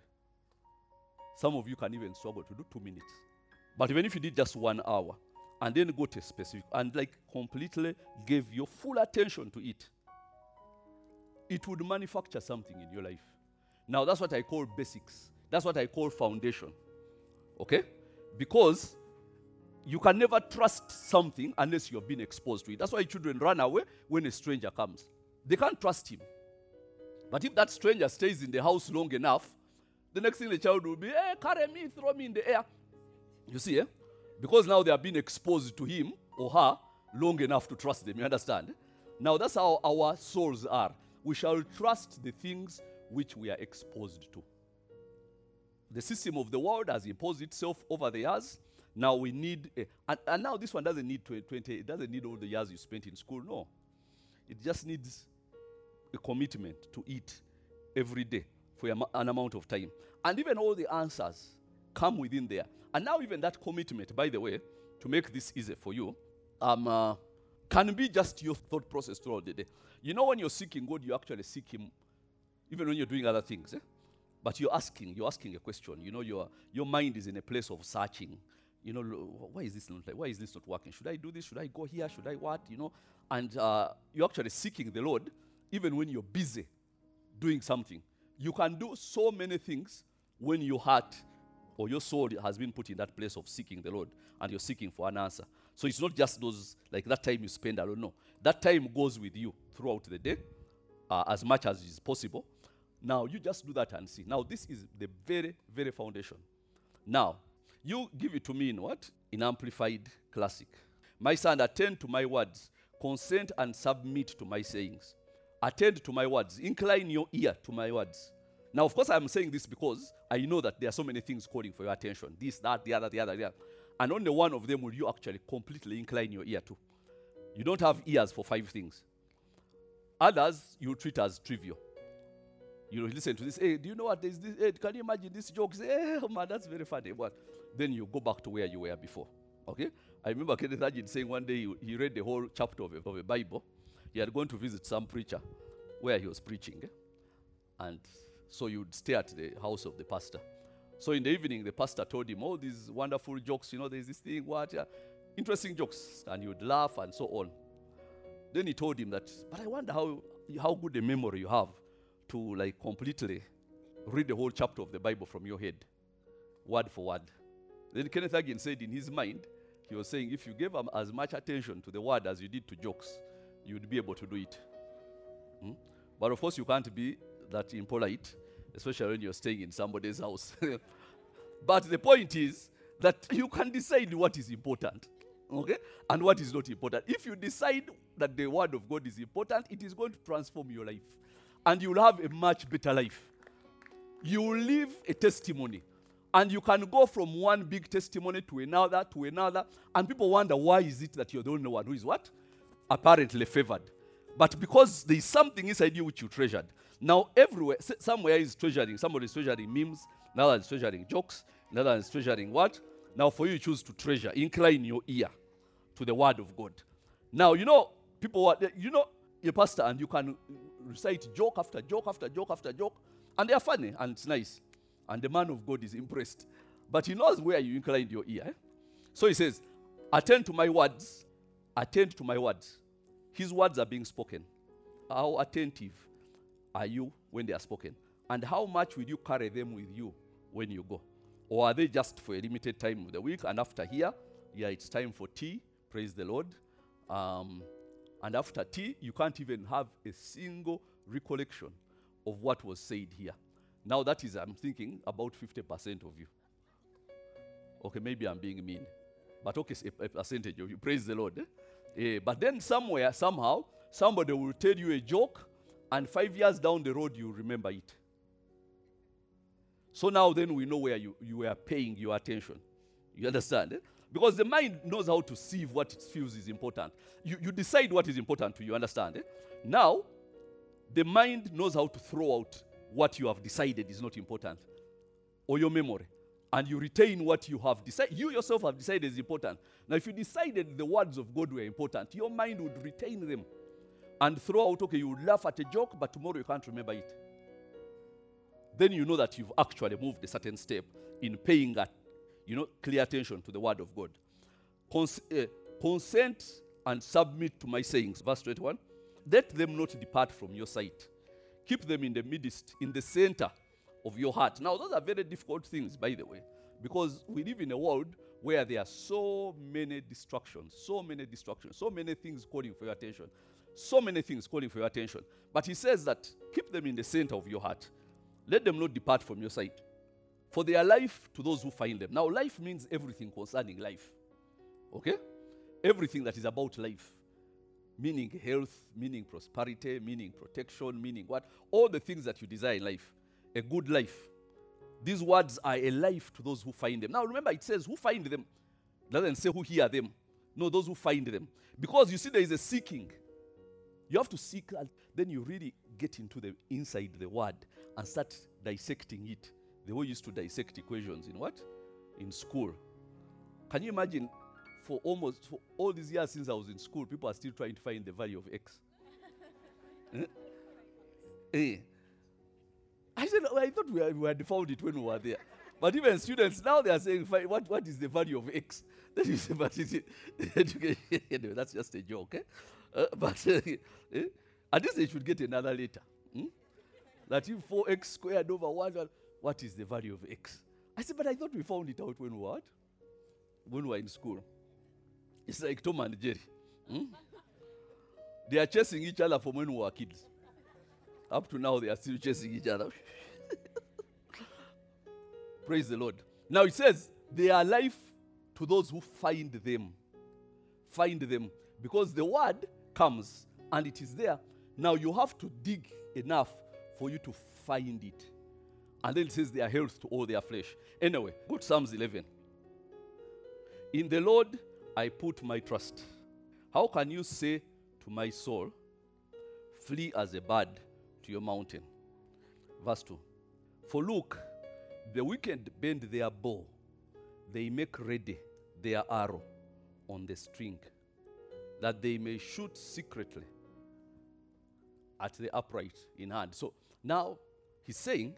Some of you can even struggle to do 2 minutes. But even if you did just 1 hour and then go to a specific and completely give your full attention to it, it would manufacture something in your life. Now that's what I call basics. That's what I call foundation. Okay? Because you can never trust something unless you've been exposed to it. That's why children run away when a stranger comes. They can't trust him. But if that stranger stays in the house long enough, the next thing the child will be, carry me, throw me in the air. You see, because now they have been exposed to him or her long enough to trust them. You understand? Now that's how our souls are. We shall trust the things which we are exposed to. The system of the world has imposed itself over the years. Now we need, and now this one doesn't need 20, it doesn't need all the years you spent in school. No. It just needs a commitment to eat every day for an amount of time. And even all the answers come within there. And now even that commitment, by the way, to make this easy for you, can be just your thought process throughout the day. You know, when you're seeking God, you actually seek him even when you're doing other things. But you're asking a question. You know, your mind is in a place of searching. You know, why is this not working? Should I do this? Should I go here? Should I what? You know, and you're actually seeking the Lord even when you're busy doing something. You can do so many things when your heart or your soul has been put in that place of seeking the Lord, and you're seeking for an answer. So it's not just those, like that time you spend alone. No. That time goes with you throughout the day, as much as is possible. Now, you just do that and see. Now, this is the very, very foundation. Now, you give it to me in what? In Amplified Classic. My son, attend to my words. Consent and submit to my sayings. Attend to my words. Incline your ear to my words. Now, of course, I'm saying this because I know that there are so many things calling for your attention. This, that, the other, the other, the other. And only one of them will you actually completely incline your ear to. You don't have ears for 5 things. Others, you treat as trivial. You listen to this, hey, do you know what is this? Hey, can you imagine this joke? Say, hey, oh man, that's very funny. But then you go back to where you were before. Okay? I remember Kenneth Hagin saying one day he read the whole chapter of a Bible. He had gone to visit some preacher where he was preaching. And so you would stay at the house of the pastor. So in the evening, the pastor told him all these wonderful jokes. You know, there's this thing, interesting jokes. And he would laugh and so on. Then he told him that, but I wonder how good a memory you have to like completely read the whole chapter of the Bible from your head, word for word. Then Kenneth Hagin said in his mind, he was saying, if you gave as much attention to the word as you did to jokes, you'd be able to do it. But of course, you can't be that impolite, especially when you're staying in somebody's house. But the point is that you can decide what is important, okay, and what is not important. If you decide that the word of God is important, it is going to transform your life. And you will have a much better life. You will live a testimony. And you can go from one big testimony to another, and people wonder, why is it that you're the only one who is what? Apparently favored. But because there is something inside you which you treasured. Now, everywhere, somewhere is treasuring. Somebody is treasuring memes, another is treasuring jokes, another is treasuring what? Now, for you choose to treasure, incline your ear to the word of God. Now, you know, you're pastor, and you can recite joke after joke after joke after joke, and they are funny, and it's nice. And the man of God is impressed. But he knows where you inclined your ear. So he says, attend to my words. Attend to my words. His words are being spoken. How attentive are you when they are spoken? And how much will you carry them with you when you go? Or are they just for a limited time of the week? And after here, it's time for tea. Praise the Lord. And after tea, you can't even have a single recollection of what was said here. Now that is, I'm thinking, about 50% of you. Okay, maybe I'm being mean. But okay, a percentage of you. Praise the Lord. But then somewhere, somehow, somebody will tell you a joke, and 5 years down the road, you remember it. So now then we know where you were paying your attention. You understand? Because the mind knows how to sieve what it feels is important. You decide what is important to you, understand? Now, the mind knows how to throw out what you have decided is not important, or your memory. And you retain what you have decided. You yourself have decided is important. Now, if you decided the words of God were important, your mind would retain them and throw out, okay, you would laugh at a joke, but tomorrow you can't remember it. Then you know that you've actually moved a certain step in paying that, clear attention to the word of God. Consent and submit to my sayings. Verse 21. Let them not depart from your sight. Keep them in the midst, in the center of your heart. Now, those are very difficult things, by the way, because we live in a world where there are so many distractions, so many things calling for your attention, so many things calling for your attention. But he says that keep them in the center of your heart. Let them not depart from your sight. For they are life to those who find them. Now, life means everything concerning life. Okay? Everything that is about life. Meaning health, meaning prosperity, meaning protection, meaning what? All the things that you desire in life. A good life. These words are a life to those who find them. Now remember, it says who find them. It doesn't say who hear them. No, those who find them. Because you see there is a seeking. You have to seek, and then you really get into the inside the word and start dissecting it. The way you used to dissect equations in what? In school. Can you imagine? For all these years since I was in school, people are still trying to find the value of X. I said, I thought we had found it when we were there. But even students, now they are saying, what is the value of X? Then you say, but anyway, that's just a joke. But at least they should get another letter. That if 4x squared over 1, what is the value of X? I said, but I thought we found it out when we were what? When we were in school. It's like Tom and Jerry. They are chasing each other from when we were kids. Up to now, they are still chasing each other. Praise the Lord. Now it says, they are life to those who find them. Find them. Because the word comes and it is there. Now you have to dig enough for you to find it. And then it says they are health to all their flesh. Anyway, go to Psalms 11. In the Lord I put my trust. How can you say to my soul, flee as a bird to your mountain? Verse 2. For look, the wicked bend their bow. They make ready their arrow on the string, that they may shoot secretly at the upright in hand. So now he's saying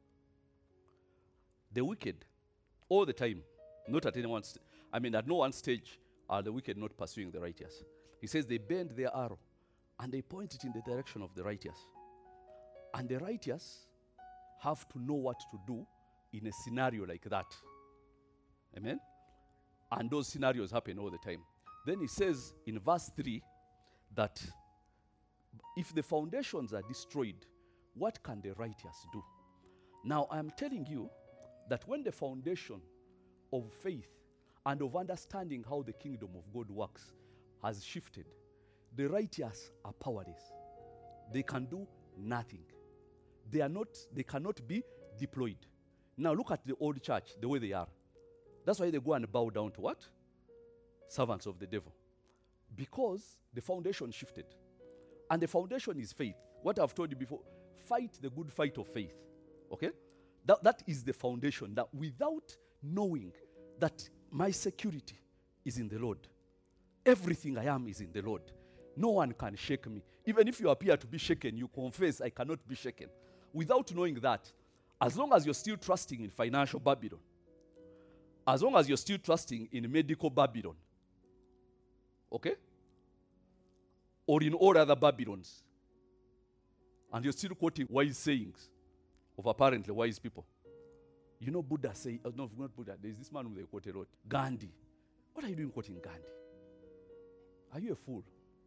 the wicked all the time, not at anyone's, at no one stage are the wicked not pursuing the righteous. He says they bend their arrow and they point it in the direction of the righteous. And the righteous have to know what to do in a scenario like that. Amen? And those scenarios happen all the time. Then he says in verse 3 that if the foundations are destroyed, what can the righteous do? Now, I'm telling you that when the foundation of faith and of understanding how the kingdom of God works has shifted, the righteous are powerless. They can do nothing. They cannot be deployed. Now look at the old church, the way they are. That's why they go and bow down to what? Servants of the devil. Because the foundation shifted. And the foundation is faith. What I've told you before, fight the good fight of faith. Okay? That is the foundation. That without knowing that my security is in the Lord, everything I am is in the Lord, no one can shake me. Even if you appear to be shaken, you confess, I cannot be shaken. Without knowing that, as long as you're still trusting in financial Babylon, as long as you're still trusting in medical Babylon, okay? Or in all other Babylons, and you're still quoting wise sayings of apparently wise people. You know Buddha say, no, not Buddha, there's this man who they quote a lot, Gandhi. What are you doing quoting Gandhi? Are you a fool?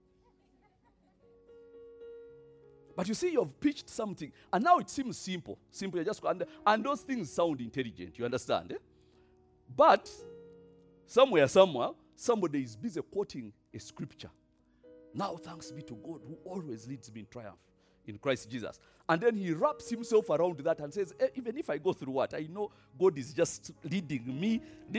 But you see, you've pitched something, and now it seems simple. Simple, and those things sound intelligent, you understand? Eh? But somewhere, somebody is busy quoting a scripture. Now thanks be to God who always leads me in triumph in Christ Jesus. And then he wraps himself around that and says, even if I go through what, I know God is just leading me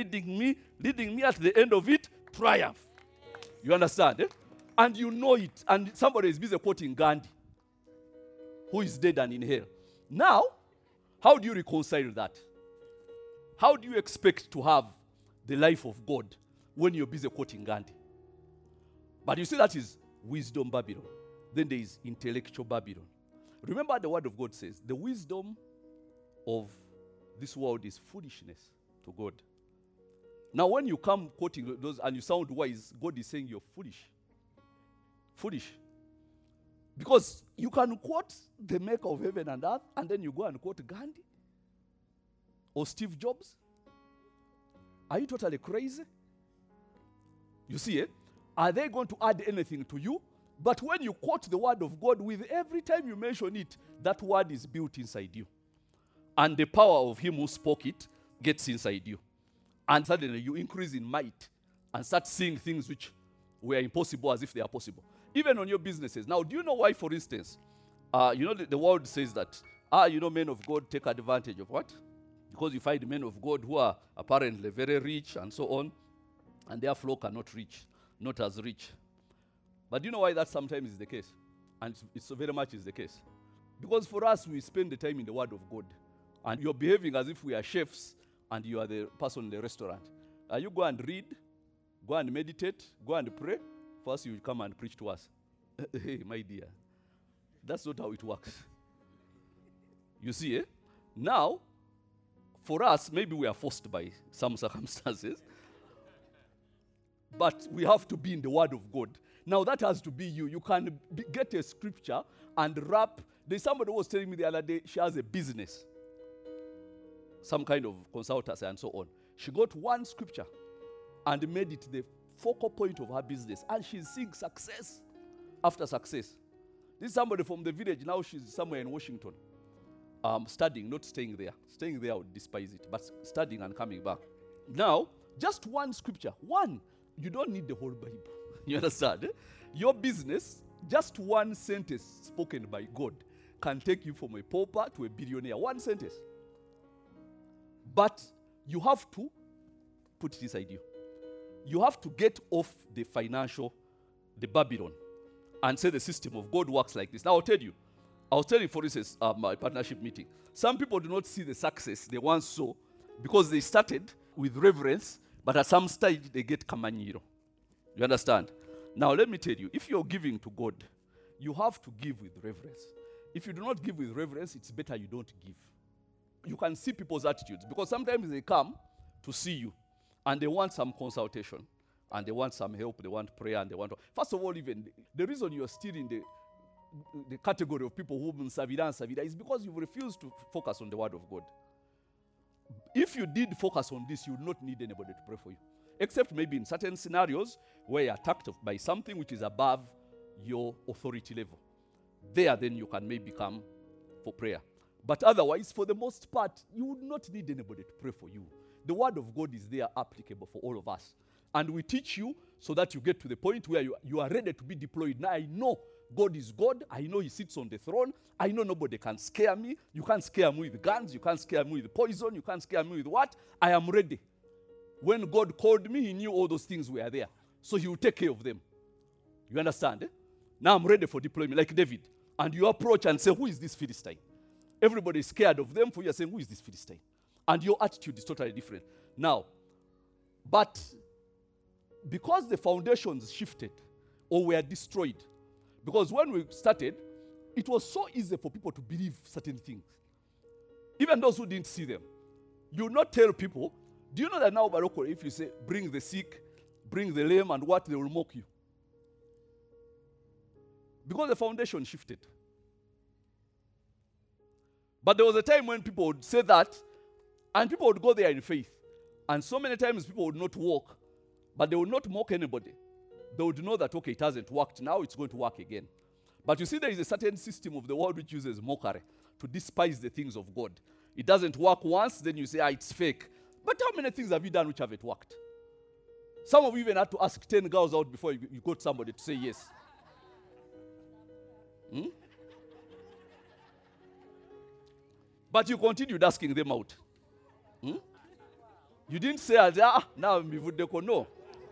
at the end of it, triumph. You understand? Eh? And you know it. And somebody is busy quoting Gandhi, who is dead and in hell. Now, how do you reconcile that? How do you expect to have the life of God when you're busy quoting Gandhi? But you see, that is wisdom Babylon. Then there is intellectual Babylon. Remember the word of God says, the wisdom of this world is foolishness to God. Now when you come quoting those and you sound wise, God is saying you're foolish. Foolish. Because you can quote the maker of heaven and earth, and then you go and quote Gandhi or Steve Jobs. Are you totally crazy? You see, are they going to add anything to you? But when you quote the word of God, with every time you mention it, that word is built inside you. And the power of him who spoke it gets inside you. And suddenly you increase in might and start seeing things which were impossible as if they are possible. Even on your businesses. Now, do you know why, for instance, the world says that, men of God take advantage of what? Because you find men of God who are apparently very rich and so on, and their flock are not as rich. But do you know why that sometimes is the case? And it's so very much is the case. Because for us, we spend the time in the Word of God. And you're behaving as if we are chefs and you are the person in the restaurant. You go and read, go and meditate, go and pray. First, you will come and preach to us. Hey, my dear, that's not how it works. You see, Now, for us, maybe we are forced by some circumstances. But we have to be in the Word of God. Now, that has to be you. You can get a scripture and wrap. There's somebody who was telling me the other day, she has a business. some kind of consultancy and so on. She got one scripture and made it the focal point of her business. And she's seeing success after success. This is somebody from the village. Now she's somewhere in Washington. Studying, not staying there. Staying there, I would despise it. But studying and coming back. Now, just one scripture. One. You don't need the whole Bible. You understand? Your business, just one sentence spoken by God can take you from a pauper to a billionaire. One sentence. But you have to put it inside you. You have to get off the Babylon, and say the system of God works like this. Now I'll tell you, for instance, my partnership meeting. Some people do not see the success they once saw because they started with reverence, but at some stage they get kamanyiro. You understand? Now let me tell you, if you're giving to God, you have to give with reverence. If you do not give with reverence, it's better you don't give. You can see people's attitudes because sometimes they come to see you and they want some consultation and they want some help, they want prayer, and they want... First of all, even the reason you're still in the category of people who savida is because you've refused to focus on the word of God. If you did focus on this, you would not need anybody to pray for you. Except maybe in certain scenarios where you're attacked by something which is above your authority level. There, then you can maybe come for prayer. But otherwise, for the most part, you would not need anybody to pray for you. The word of God is there applicable for all of us. And we teach you so that you get to the point where you are ready to be deployed. Now I know God is God. I know he sits on the throne. I know nobody can scare me. You can't scare me with guns. You can't scare me with poison. You can't scare me with what? I am ready. When God called me, he knew all those things were there. So he will take care of them. You understand? Now I'm ready for deployment, like David. And you approach and say, who is this Philistine? Everybody is scared of them, for you are saying, who is this Philistine? And your attitude is totally different. Now, but because the foundations shifted or were destroyed, because when we started, it was so easy for people to believe certain things. Even those who didn't see them. You will not tell people, do you know that now, Baroko, if you say, bring the sick, bring the lame, and what, they will mock you. Because the foundation shifted. But there was a time when people would say that, and people would go there in faith. And so many times people would not walk, but they would not mock anybody. They would know that, okay, it hasn't worked, now it's going to work again. But you see, there is a certain system of the world which uses mockery to despise the things of God. It doesn't work once, then you say, it's fake. But how many things have you done which haven't worked? Some of you even had to ask 10 girls out before you got somebody to say yes. But you continued asking them out. You didn't say, now I'm no.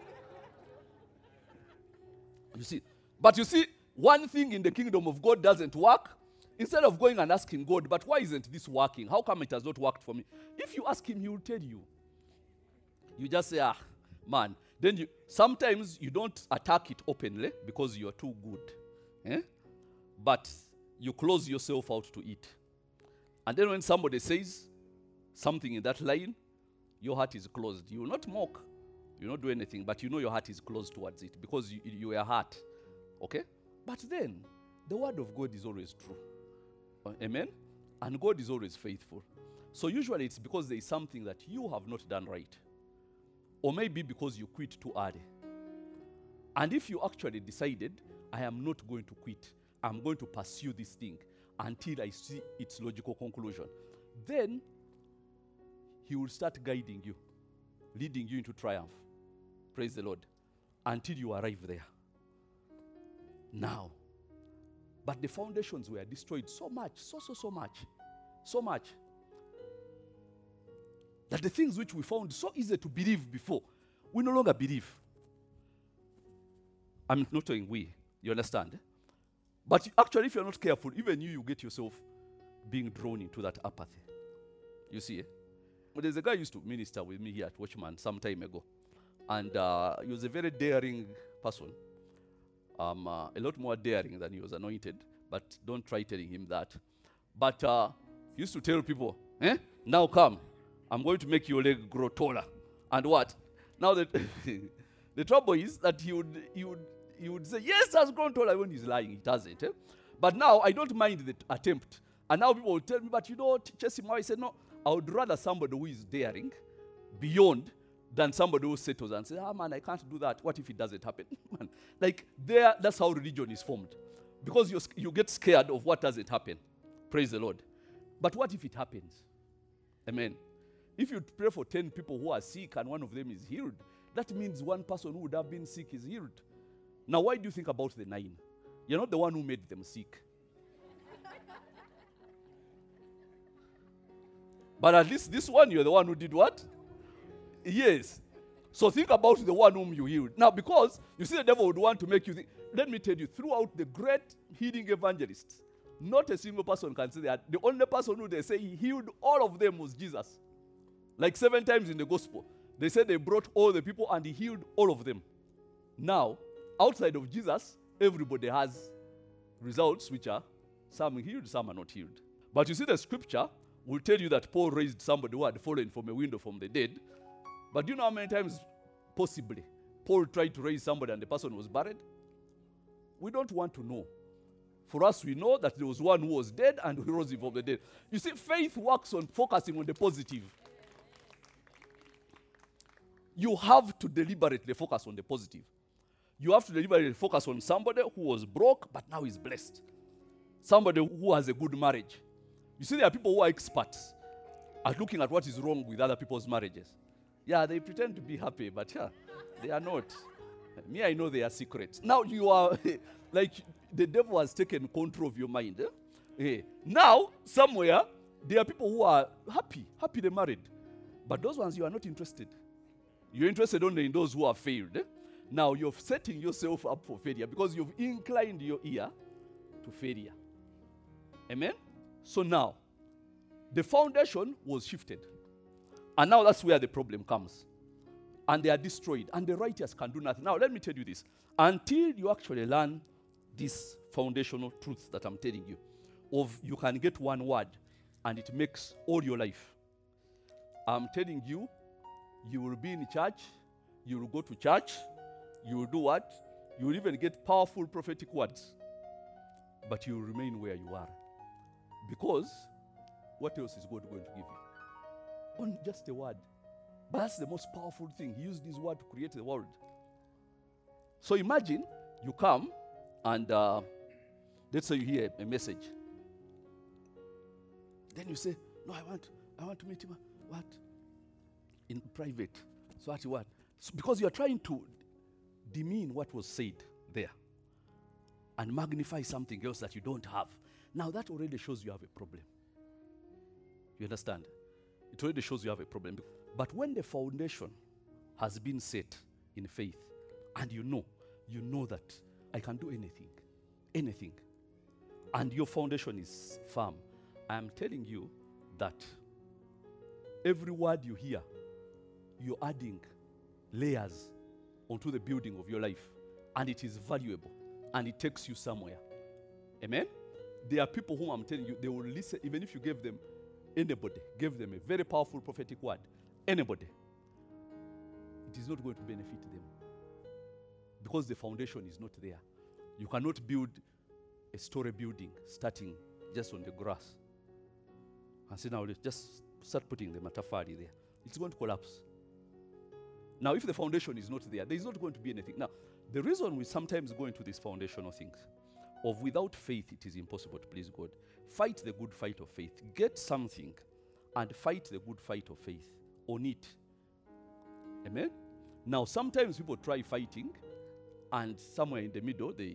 You see. But you see, one thing in the kingdom of God doesn't work. Instead of going and asking God, but why isn't this working? How come it has not worked for me? If you ask him, he will tell you. You just say, man. Then sometimes you don't attack it openly because you are too good. But you close yourself out to it. And then when somebody says something in that line, your heart is closed. You will not mock. You will not do anything, but you know your heart is closed towards it because you are hurt. Okay? But then, the word of God is always true. Amen? And God is always faithful. So usually it's because there is something that you have not done right. Or maybe because you quit too early. And if you actually decided, I am not going to quit, I'm going to pursue this thing until I see its logical conclusion, then he will start guiding you, leading you into triumph. Praise the Lord. Until you arrive there. Now. But the foundations were destroyed so much, so much, that the things which we found so easy to believe before, we no longer believe. I'm not saying we, you understand? But actually, if you're not careful, even you get yourself being drawn into that apathy. You see? But there's a guy who used to minister with me here at Watchman some time ago. And he was a very daring person. A lot more daring than he was anointed. But don't try telling him that. But he used to tell people, now come. I'm going to make your leg grow taller. And what? Now the trouble is that he would say, yes, it has grown taller when he's lying. It hasn't. But now I don't mind the attempt. And now people will tell me, but you know, Chesi Mawa, I said, no, I would rather somebody who is daring beyond than somebody who settles and says, man, I can't do that. What if it doesn't happen? Man, like, that's how religion is formed. Because you get scared of what doesn't happen. Praise the Lord. But what if it happens? Amen. If you pray for 10 people who are sick and one of them is healed, that means one person who would have been sick is healed. Now, why do you think about the 9? You're not the one who made them sick. But at least this one, you're the one who did what? Yes. So think about the one whom you healed. Now, because you see the devil would want to make you think, let me tell you, throughout the great healing evangelists, not a single person can say that. The only person who they say he healed all of them was Jesus. Like 7 times in the gospel. They said they brought all the people and he healed all of them. Now, outside of Jesus, everybody has results which are some healed, some are not healed. But you see the scripture will tell you that Paul raised somebody who had fallen from a window from the dead. But do you know how many times, possibly, Paul tried to raise somebody and the person was buried? We don't want to know. For us, we know that there was one who was dead and who rose from the dead. You see, faith works on focusing on the positive. You have to deliberately focus on the positive. You have to deliberately focus on somebody who was broke but now is blessed. Somebody who has a good marriage. You see, there are people who are experts at looking at what is wrong with other people's marriages. Yeah, they pretend to be happy, but yeah, they are not. Me, I know they are secrets. Now you are, like, the devil has taken control of your mind. Now, somewhere, there are people who are happy they married. But those ones, you are not interested. You're interested only in those who have failed. Now, you're setting yourself up for failure because you've inclined your ear to failure. Amen? So now, the foundation was shifted. And now that's where the problem comes. And they are destroyed. And the righteous can do nothing. Now, let me tell you this. Until you actually learn this foundational truth that I'm telling you, of you can get one word and it makes all your life. I'm telling you, you will be in church, you will go to church, you will do what? You will even get powerful prophetic words. But you will remain where you are. Because what else is God going to give you? On just a word. But that's the most powerful thing. He used this word to create the world. So imagine you come and let's say you hear a message. Then you say, no, I want to meet him. What? In private. So what? So because you are trying to demean what was said there and magnify something else that you don't have. Now that already shows you have a problem. You understand? It already shows you have a problem. But when the foundation has been set in faith, and you know that I can do anything, and your foundation is firm, I am telling you that every word you hear, you're adding layers onto the building of your life, and it is valuable, and it takes you somewhere. Amen? There are people whom I'm telling you, they will listen, even if you gave them a very powerful prophetic word, anybody, it is not going to benefit them. Because the foundation is not there. You cannot build a story building starting just on the grass. And say, now let's just start putting the matafari there. It's going to collapse. Now, if the foundation is not there is not going to be anything. Now, the reason we sometimes go into these foundational things, of without faith it is impossible to please God. Fight the good fight of faith. Get something and fight the good fight of faith on it. Amen? Now, sometimes people try fighting and somewhere in the middle they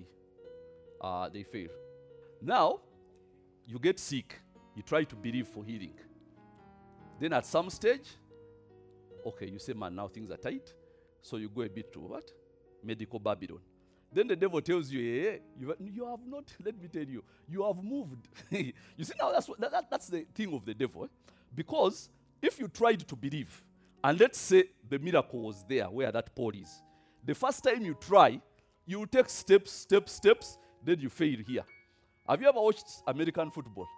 fail. Now, you get sick. You try to believe for healing. Then at some stage, okay, you say, man, now things are tight. So you go a bit to what? Medical Babylon. Then the devil tells you, hey, you have not, let me tell you, you have moved. You see, now that's the thing of the devil. Eh? Because if you tried to believe, and let's say the miracle was there where that Paul is, the first time you try, you will take steps, then you fail here. Have you ever watched American football?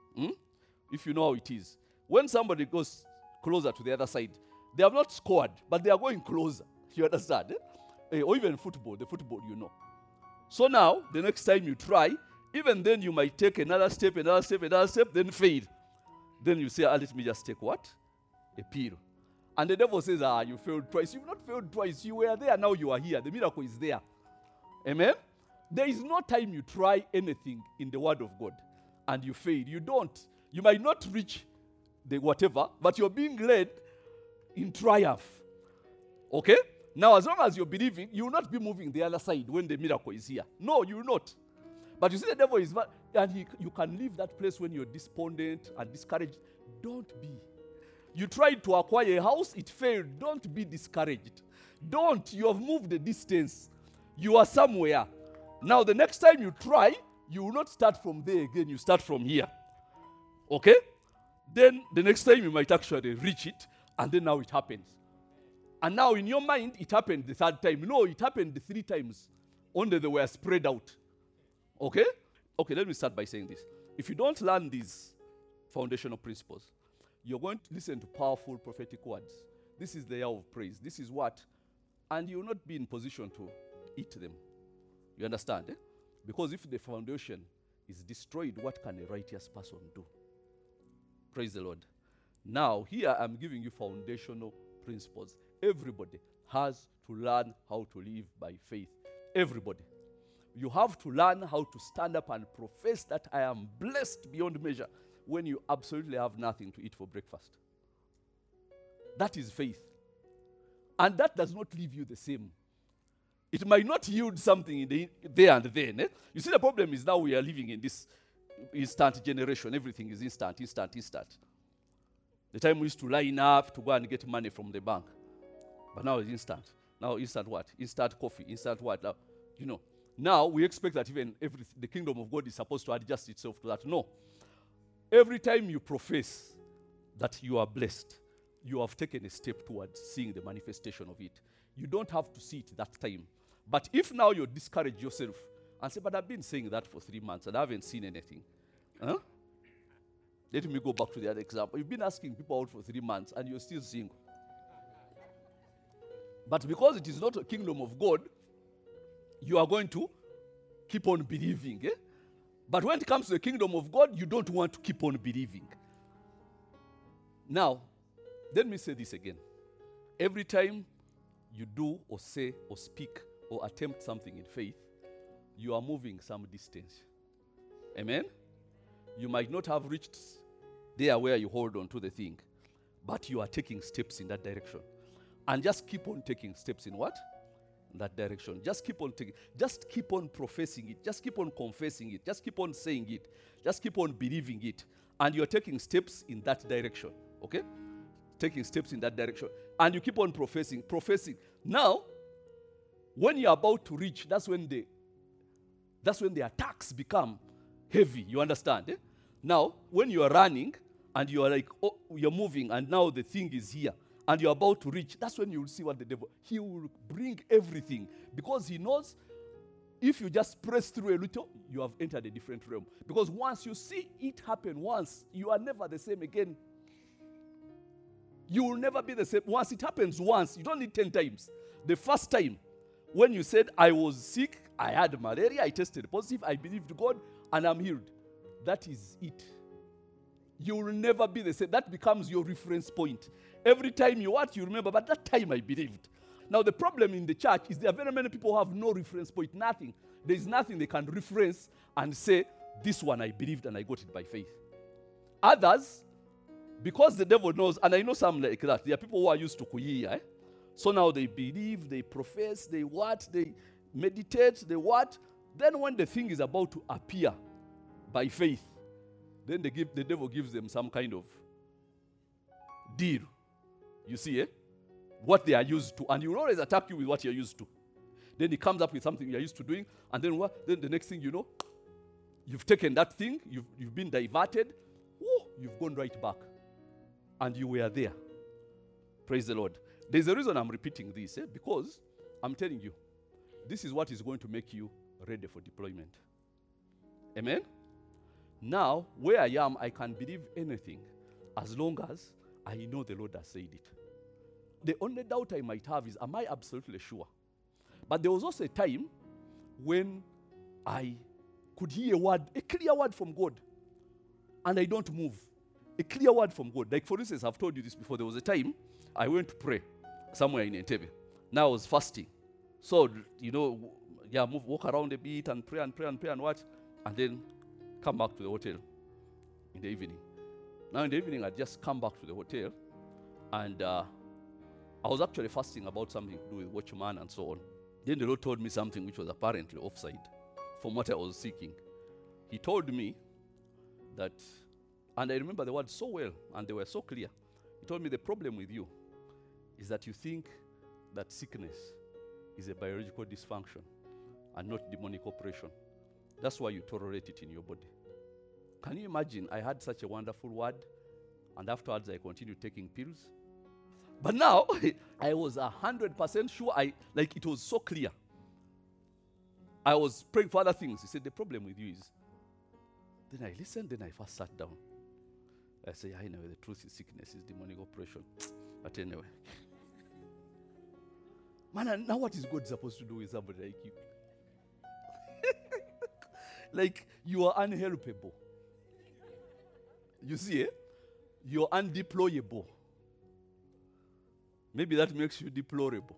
If you know how it is. When somebody goes closer to the other side, they have not scored, but they are going closer. You understand? Or even football, the football you know. So now, the next time you try, even then you might take another step, then fail. Then you say, let me just take what? A pill. And the devil says, you failed twice. You've not failed twice. You were there, now you are here. The miracle is there. Amen? There is no time you try anything in the word of God and you fail. You don't. You might not reach the whatever, but you're being led in triumph. Okay? Now, as long as you're believing, you will not be moving the other side when the miracle is here. No, you will not. But you see, the devil is, and you can leave that place when you're despondent and discouraged. Don't be. You tried to acquire a house, it failed. Don't be discouraged. Don't. You have moved the distance. You are somewhere. Now, the next time you try, you will not start from there again. You start from here. Okay? Then the next time you might actually reach it, and then now it happens. And now in your mind, it happened the third time. No, it happened the 3 times. Only they were spread out. Okay? Okay, let me start by saying this. If you don't learn these foundational principles, you're going to listen to powerful prophetic words. This is the year of praise. This is what? And you will not be in position to eat them. You understand? Eh? Because if the foundation is destroyed, what can a righteous person do? Praise the Lord. Now, here I'm giving you foundational principles. Everybody has to learn how to live by faith. Everybody. You have to learn how to stand up and profess that I am blessed beyond measure when you absolutely have nothing to eat for breakfast. That is faith. And that does not leave you the same. It might not yield something there and then. Eh? You see, the problem is now we are living in this instant generation. Everything is instant. The time we used to line up to go and get money from the bank. But now it's instant. Now instant what? Instant coffee. Instant what? Now, you know. Now we expect that even the kingdom of God is supposed to adjust itself to that. No. Every time you profess that you are blessed, you have taken a step towards seeing the manifestation of it. You don't have to see it that time. But if now you discourage yourself and say, but I've been saying that for 3 months and I haven't seen anything. Huh? Let me go back to the other example. You've been asking people out for 3 months and you're still single. But because it is not a kingdom of God, you are going to keep on believing. Eh? But when it comes to the kingdom of God, you don't want to keep on believing. Now, let me say this again. Every time you do or say or speak or attempt something in faith, you are moving some distance. Amen? You might not have reached there where you hold on to the thing, but you are taking steps in that direction. And just keep on taking steps in what? In that direction. Just keep on taking, just keep on professing it. Just keep on confessing it. Just keep on saying it. Just keep on believing it. And you're taking steps in that direction. Okay? Taking steps in that direction. And you keep on professing. Now, when you're about to reach, that's when the attacks become heavy. You understand? Eh? Now, when you are running and you are like, oh, you're moving and now the thing is here and you're about to reach, that's when you will see what the devil, he will bring everything because he knows if you just press through a little, you have entered a different realm. Because once you see it happen once, you are never the same again. You will never be the same. Once it happens once, you don't need 10 times. The first time, when you said, I was sick, I had malaria, I tested positive, I believed God, and I'm healed. That is it. You will never be the same. That becomes your reference point. Every time you remember, but that time I believed. Now the problem in the church is there are very many people who have no reference point, nothing. There is nothing they can reference and say, this one I believed and I got it by faith. Others, because the devil knows, and I know some like that, there are people who are used to kuyiya. So now they believe, they profess, they meditate, they what. Then when the thing is about to appear by faith, then the devil gives them some kind of deal. You see, what they are used to. And he will always attack you with what you're used to. Then he comes up with something you're used to doing. And then what? Then the next thing you know, you've taken that thing, you've been diverted, you've gone right back. And you were there. Praise the Lord. There's a reason I'm repeating this, because I'm telling you, this is what is going to make you ready for deployment. Amen? Now, where I am, I can believe anything as long as I know the Lord has said it. The only doubt I might have is, am I absolutely sure? But there was also a time when I could hear a word, a clear word from God, and I don't move. a clear word from God. Like, for instance, I've told you this before. There was a time I went to pray somewhere in Entebbe. Now I was fasting. So, walk around a bit and pray and what? And then come back to the hotel in the evening. Now in the evening, I just come back to the hotel, and I was actually fasting about something to do with watchman and so on. Then the Lord told me something which was apparently offside from what I was seeking. He told me that, and I remember the words so well, and they were so clear. He told me the problem with you is that you think that sickness is a biological dysfunction and not demonic operation. That's why you tolerate it in your body. Can you imagine? I had such a wonderful word, and afterwards I continued taking pills. But now, I was 100% sure, it was so clear. I was praying for other things. He said, the problem with you is, then I listened, then I first sat down. I say, I know the truth is sickness is demonic operation. But anyway. Man, now what is God supposed to do with somebody like you? Like, you are unhelpable. You see, you're undeployable. Maybe that makes you deplorable.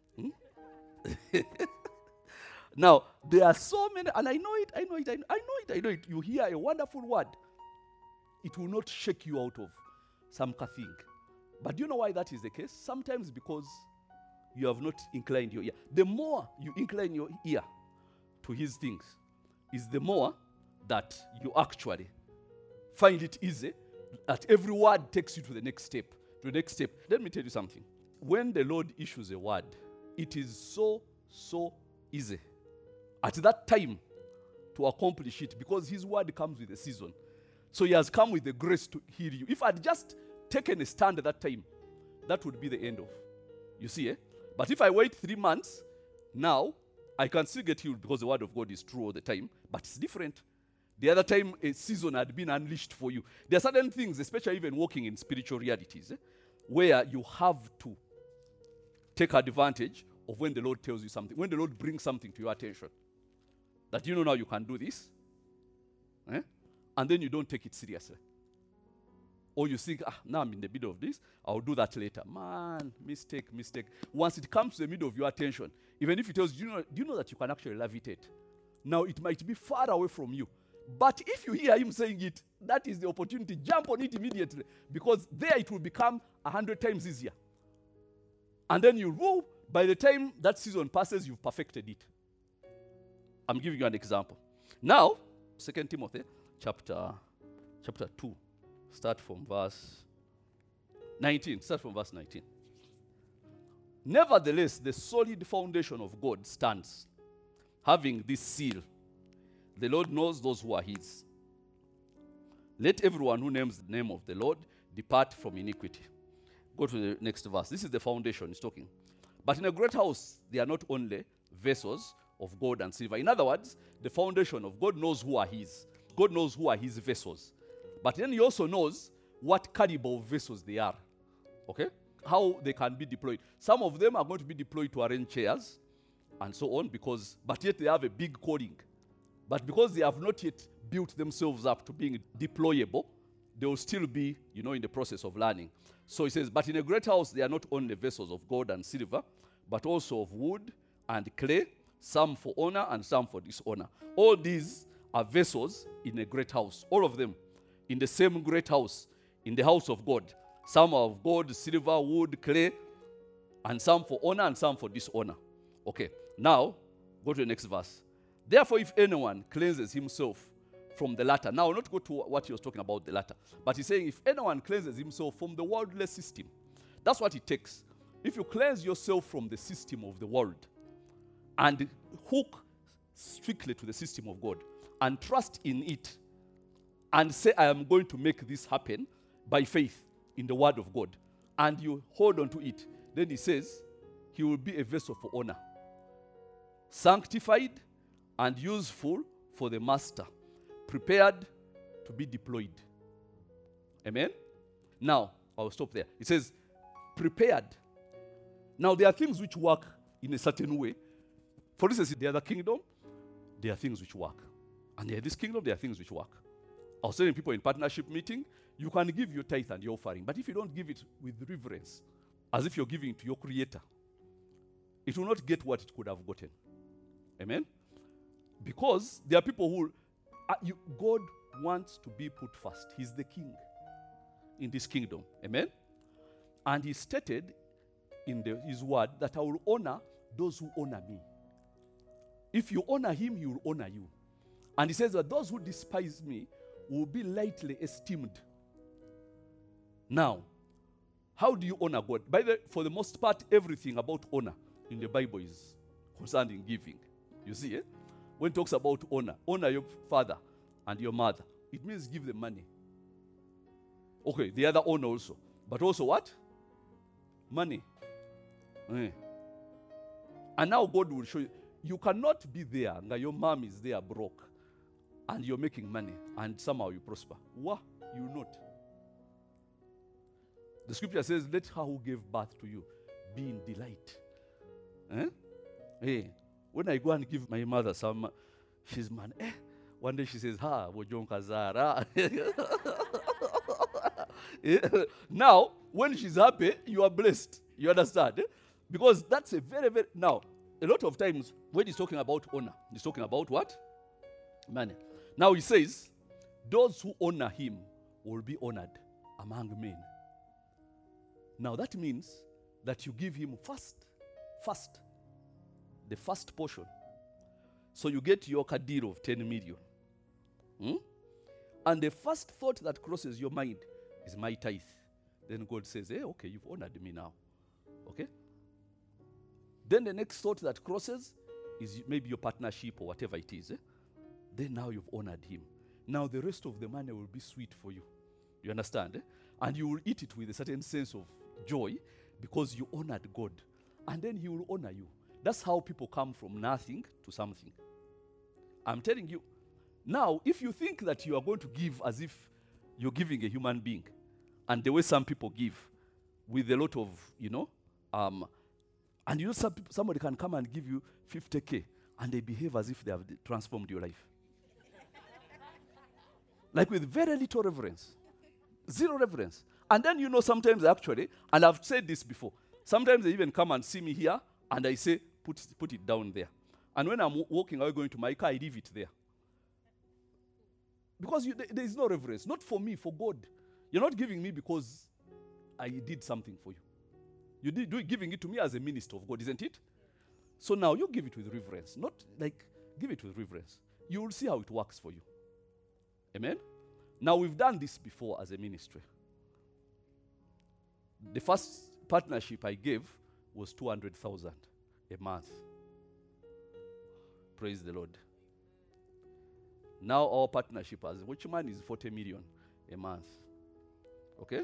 Now, there are so many, and I know it. You hear a wonderful word. It will not shake you out of some thing. But do you know why that is the case? Sometimes because you have not inclined your ear. The more you incline your ear to his things, is the more that you actually find it easy, that every word takes you to the next step. Let me tell you something. When the Lord issues a word, it is so easy at that time to accomplish it, because his word comes with a season. So he has come with the grace to heal you. If I had just taken a stand at that time, that would be the end of. You see, But if I wait 3 months, now I can still get healed because the word of God is true all the time, but it's different. The other time a season had been unleashed for you. There are certain things, especially even walking in spiritual realities, where you have to take advantage of when the Lord tells you something, when the Lord brings something to your attention. That now you can do this. And then you don't take it seriously. Or you think, now I'm in the middle of this, I'll do that later. Man, mistake. Once it comes to the middle of your attention, even if it tells you, do you know that you can actually levitate? Now it might be far away from you. But if you hear him saying it, that is the opportunity. Jump on it immediately. Because there it will become 100 times easier. And then by the time that season passes, you've perfected it. I'm giving you an example. Now, 2 Timothy chapter 2. Start from verse 19. Nevertheless, the solid foundation of God stands, having this seal. The Lord knows those who are his. Let everyone who names the name of the Lord depart from iniquity. Go to the next verse. This is the foundation he's talking. But in a great house, they are not only vessels of gold and silver. In other words, the foundation of God knows who are his. God knows who are his vessels. But then he also knows what caliber of vessels they are. Okay? How they can be deployed. Some of them are going to be deployed to arrange chairs and so on, but yet they have a big calling. But because they have not yet built themselves up to being deployable, they will still be, in the process of learning. So he says, but in a great house, they are not only vessels of gold and silver, but also of wood and clay, some for honor and some for dishonor. All these are vessels in a great house. All of them in the same great house, in the house of God. Some are of gold, silver, wood, clay, and some for honor and some for dishonor. Okay, now go to the next verse. Therefore, if anyone cleanses himself from the latter. Now, not go to what he was talking about, the latter. But he's saying if anyone cleanses himself from the worldly system, that's what it takes. If you cleanse yourself from the system of the world and hook strictly to the system of God and trust in it and say, I am going to make this happen by faith in the word of God, and you hold on to it, then he says he will be a vessel for honor, sanctified and useful for the master, prepared to be deployed. Amen? Now, I'll stop there. It says, prepared. Now, there are things which work in a certain way. For instance, in the other kingdom, there are things which work. And in this kingdom, there are things which work. I was telling people in partnership meeting, You can give your tithe and your offering, but if you don't give it with reverence, as if you're giving to your Creator, it will not get what it could have gotten. Amen? Because there are people who, God wants to be put first. He's the king in this kingdom. Amen? And he stated in his word that I will honor those who honor me. If you honor him, he will honor you. And he says that those who despise me will be lightly esteemed. Now, how do you honor God? For the most part, everything about honor in the Bible is concerned in giving. You see, when it talks about honor your father and your mother, it means give them money. Okay, the other honor also. But also what? Money. And now God will show you. You cannot be there, and your mom is there broke, and you're making money, and somehow you prosper. Why? You will not. The scripture says, let her who gave birth to you be in delight. Hey, when I go and give my mother some, she's man. One day she says, wojonka zara. Now, when she's happy, you are blessed. You understand? Because that's a very, very... Now, a lot of times, when he's talking about honor, he's talking about what? Money. Now he says, those who honor him will be honored among men. Now that means that you give him first, the first portion. So you get your kadir of 10 million. And the first thought that crosses your mind is my tithe. Then God says, hey, okay, you've honored me now. Okay? Then the next thought that crosses is maybe your partnership or whatever it is. Then now you've honored him. Now the rest of the money will be sweet for you. You understand? And you will eat it with a certain sense of joy because you honored God. And then he will honor you. That's how people come from nothing to something. I'm telling you. Now, if you think that you are going to give as if you're giving a human being, and the way some people give with a lot of, and somebody can come and give you 50K and they behave as if they have transformed your life. Like with very little reverence. Zero reverence. And then sometimes actually, and I've said this before, sometimes they even come and see me here and I say, put it down there. And when I'm walking away going to my car, I leave it there. Because there is no reverence. Not for me, for God. You're not giving me because I did something for you. You're giving it to me as a minister of God, isn't it? So now you give it with reverence. Not like, give it with reverence. You will see how it works for you. Amen? Now we've done this before as a ministry. The first partnership I gave was 200,000 a month. Praise the Lord. Now our partnership as Watchman is 40 million a month. Okay?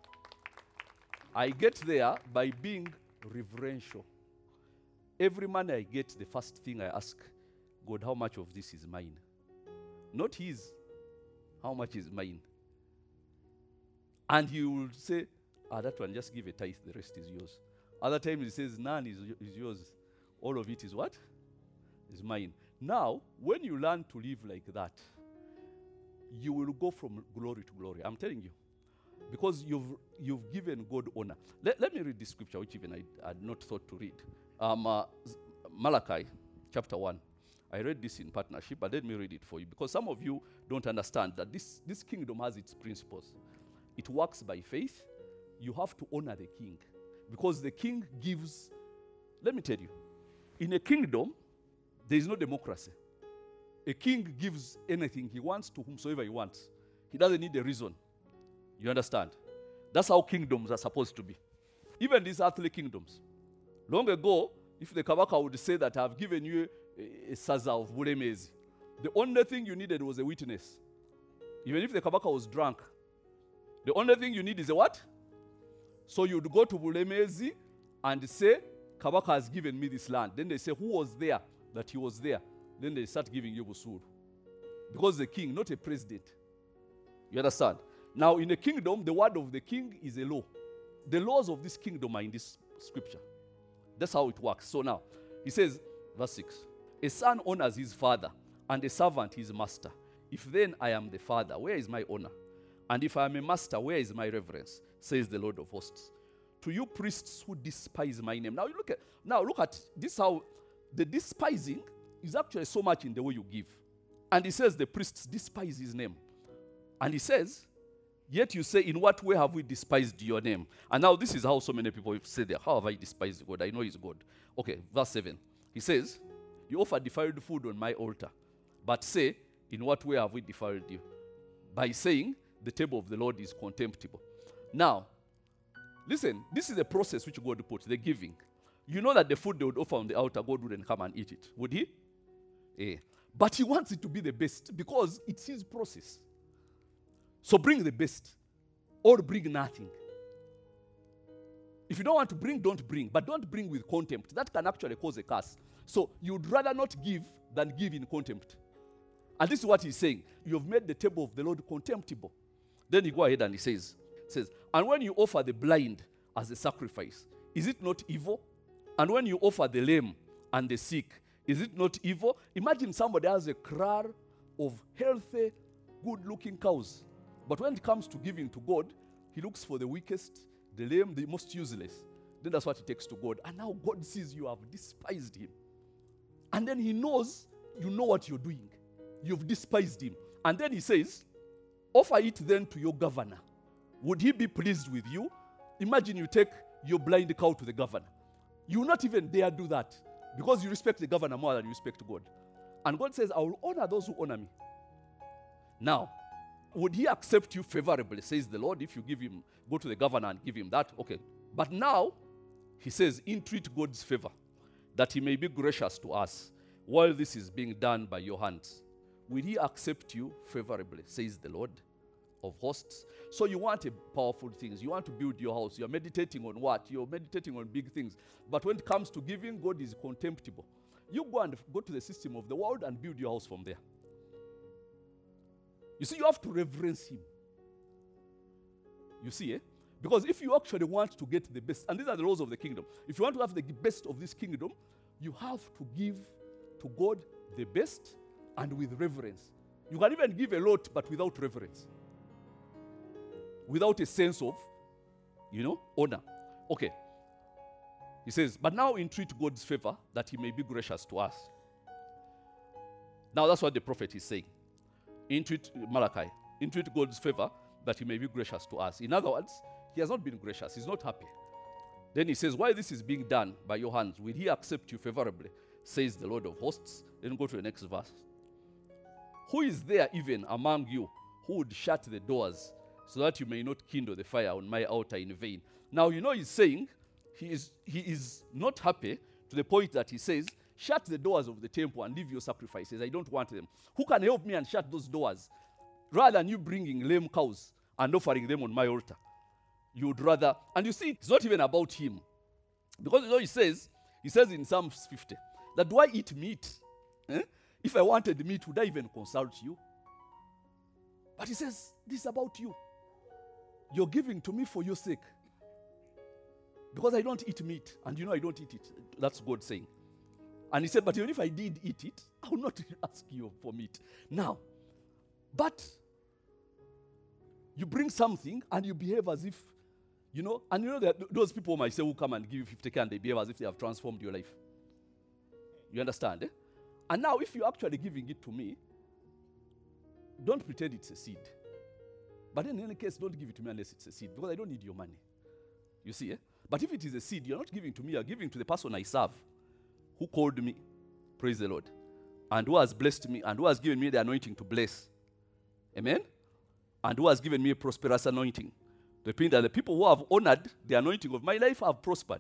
I get there by being reverential. Every money I get, the first thing I ask, God, how much of this is mine? Not his. How much is mine? And he will say, that one, just give a tithe, the rest is yours. Other times he says, none is yours. All of it is what? Is mine. Now, when you learn to live like that, you will go from glory to glory. I'm telling you. Because you've given God honor. Let me read this scripture, which even I had not thought to read. Malachi, chapter 1. I read this in partnership, but let me read it for you. Because some of you don't understand that this kingdom has its principles. It works by faith. You have to honor the king. Because the king gives... Let me tell you. In a kingdom, there is no democracy. A king gives anything he wants to whomsoever he wants. He doesn't need a reason. You understand? That's how kingdoms are supposed to be. Even these earthly kingdoms. Long ago, if the Kabaka would say that I've given you a saza of Bulemezi, the only thing you needed was a witness. Even if the Kabaka was drunk, the only thing you need is a what? So you'd go to Bulemezi and say, Kabaka has given me this land. Then they say, who was there? That he was there. Then they start giving you Busuru. Because the king, not a president. You understand? Now, in a kingdom, the word of the king is a law. The laws of this kingdom are in this scripture. That's how it works. So now, he says, verse 6, a son honors his father, and a servant his master. If then I am the father, where is my honor? And if I am a master, where is my reverence? Says the Lord of hosts. To you priests who despise my name. Now look at this, how the despising is actually so much in the way you give. And he says the priests despise his name. And he says, yet you say, in what way have we despised your name? And now this is how so many people say that. How have I despised God? I know he's God. Okay, verse 7. He says, you offer defiled food on my altar. But say, in what way have we defiled you? By saying, the table of the Lord is contemptible. Now, listen, this is a process which God put, the giving. You know that the food they would offer on the altar, God wouldn't come and eat it, would he? But he wants it to be the best because it's his process. So bring the best or bring nothing. If you don't want to bring, don't bring. But don't bring with contempt. That can actually cause a curse. So you'd rather not give than give in contempt. And this is what he's saying. You have made the table of the Lord contemptible. Then he go ahead and he says, and when you offer the blind as a sacrifice, is it not evil? And when you offer the lame and the sick, is it not evil? Imagine somebody has a crowd of healthy, good-looking cows. But when it comes to giving to God, he looks for the weakest, the lame, the most useless. Then that's what he takes to God. And now God sees you have despised him. And then he knows you know what you're doing. You've despised him. And then he says, offer it then to your governor. Would he be pleased with you? Imagine you take your blind cow to the governor. You will not even dare do that because you respect the governor more than you respect God. And God says, I will honor those who honor me. Now, would he accept you favorably, says the Lord, if you give him, go to the governor and give him that? Okay. But now, he says, entreat God's favor, that he may be gracious to us while this is being done by your hands. Will he accept you favorably, says the Lord of hosts? So you want powerful things. You want to build your house. You're meditating on what? You're meditating on big things. But when it comes to giving, God is contemptible. You go to the system of the world and build your house from there. You see, you have to reverence him. You see, Because if you actually want to get the best, and these are the laws of the kingdom, if you want to have the best of this kingdom, you have to give to God the best and with reverence. You can even give a lot, but without reverence. Without a sense of, honor. Okay. He says, but now entreat God's favor that he may be gracious to us. Now that's what the prophet is saying. Entreat Malachi. Entreat God's favor that he may be gracious to us. In other words, he has not been gracious. He's not happy. Then he says, while this is being done by your hands, will he accept you favorably, says the Lord of hosts? Then go to the next verse. Who is there even among you who would shut the doors so that you may not kindle the fire on my altar in vain? Now, he's saying he is not happy to the point that he says, shut the doors of the temple and leave your sacrifices. I don't want them. Who can help me and shut those doors? Rather than you bringing lame cows and offering them on my altar. You would rather, and you see, it's not even about him. Because he says in Psalm 50, that do I eat meat? If I wanted meat, would I even consult you? But he says, this is about you. You're giving to me for your sake. Because I don't eat meat, and I don't eat it. That's God saying. And he said, but even if I did eat it, I will not ask you for meat. Now, but you bring something and you behave as if, and that those people might say who come and give you 50K and they behave as if they have transformed your life. You understand? And now if you're actually giving it to me, don't pretend it's a seed. But in any case, don't give it to me unless it's a seed, because I don't need your money. You see, But if it is a seed, you're not giving to me, you're giving to the person I serve, who called me, praise the Lord, and who has blessed me, and who has given me the anointing to bless. Amen? And who has given me a prosperous anointing. The point that the people who have honored the anointing of my life have prospered.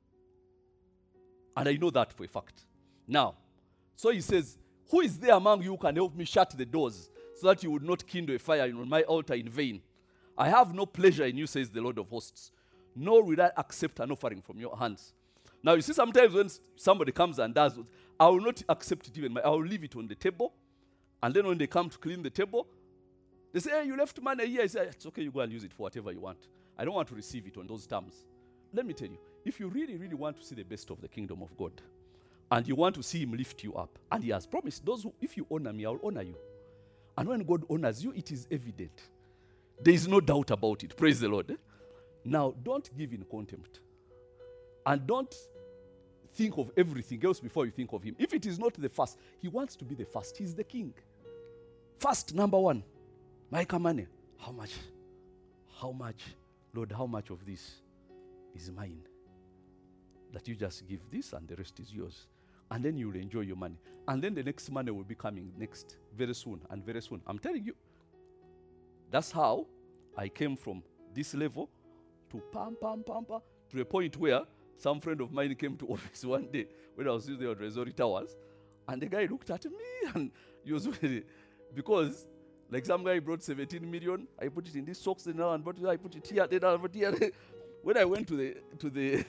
And I know that for a fact. Now, so he says, who is there among you who can help me shut the doors so that you would not kindle a fire on my altar in vain? I have no pleasure in you, says the Lord of hosts, nor will I accept an offering from your hands. Now, you see, sometimes when somebody comes and does, I will not accept it even. I will leave it on the table. And then when they come to clean the table, they say, hey, you left money here. I say, it's okay, you go and use it for whatever you want. I don't want to receive it on those terms. Let me tell you, if you really, really want to see the best of the kingdom of God, and you want to see him lift you up, and he has promised, if you honor me, I will honor you. And when God honors you, it is evident. There is no doubt about it. Praise the Lord. Now, don't give in contempt. And don't think of everything else before you think of him. If it is not the first, he wants to be the first. He's the king. First, number one. Maika money. How much? How much? Lord, how much of this is mine? That you just give this and the rest is yours. And then you'll enjoy your money. And then the next money will be coming next, very soon and very soon. I'm telling you. That's how I came from this level to to a point where some friend of mine came to office one day when I was still there on Resort Towers, and the guy looked at me and he was really, because like some guy brought 17 million, I put it in this socks and now and I put it here, then I put it here. When I went to the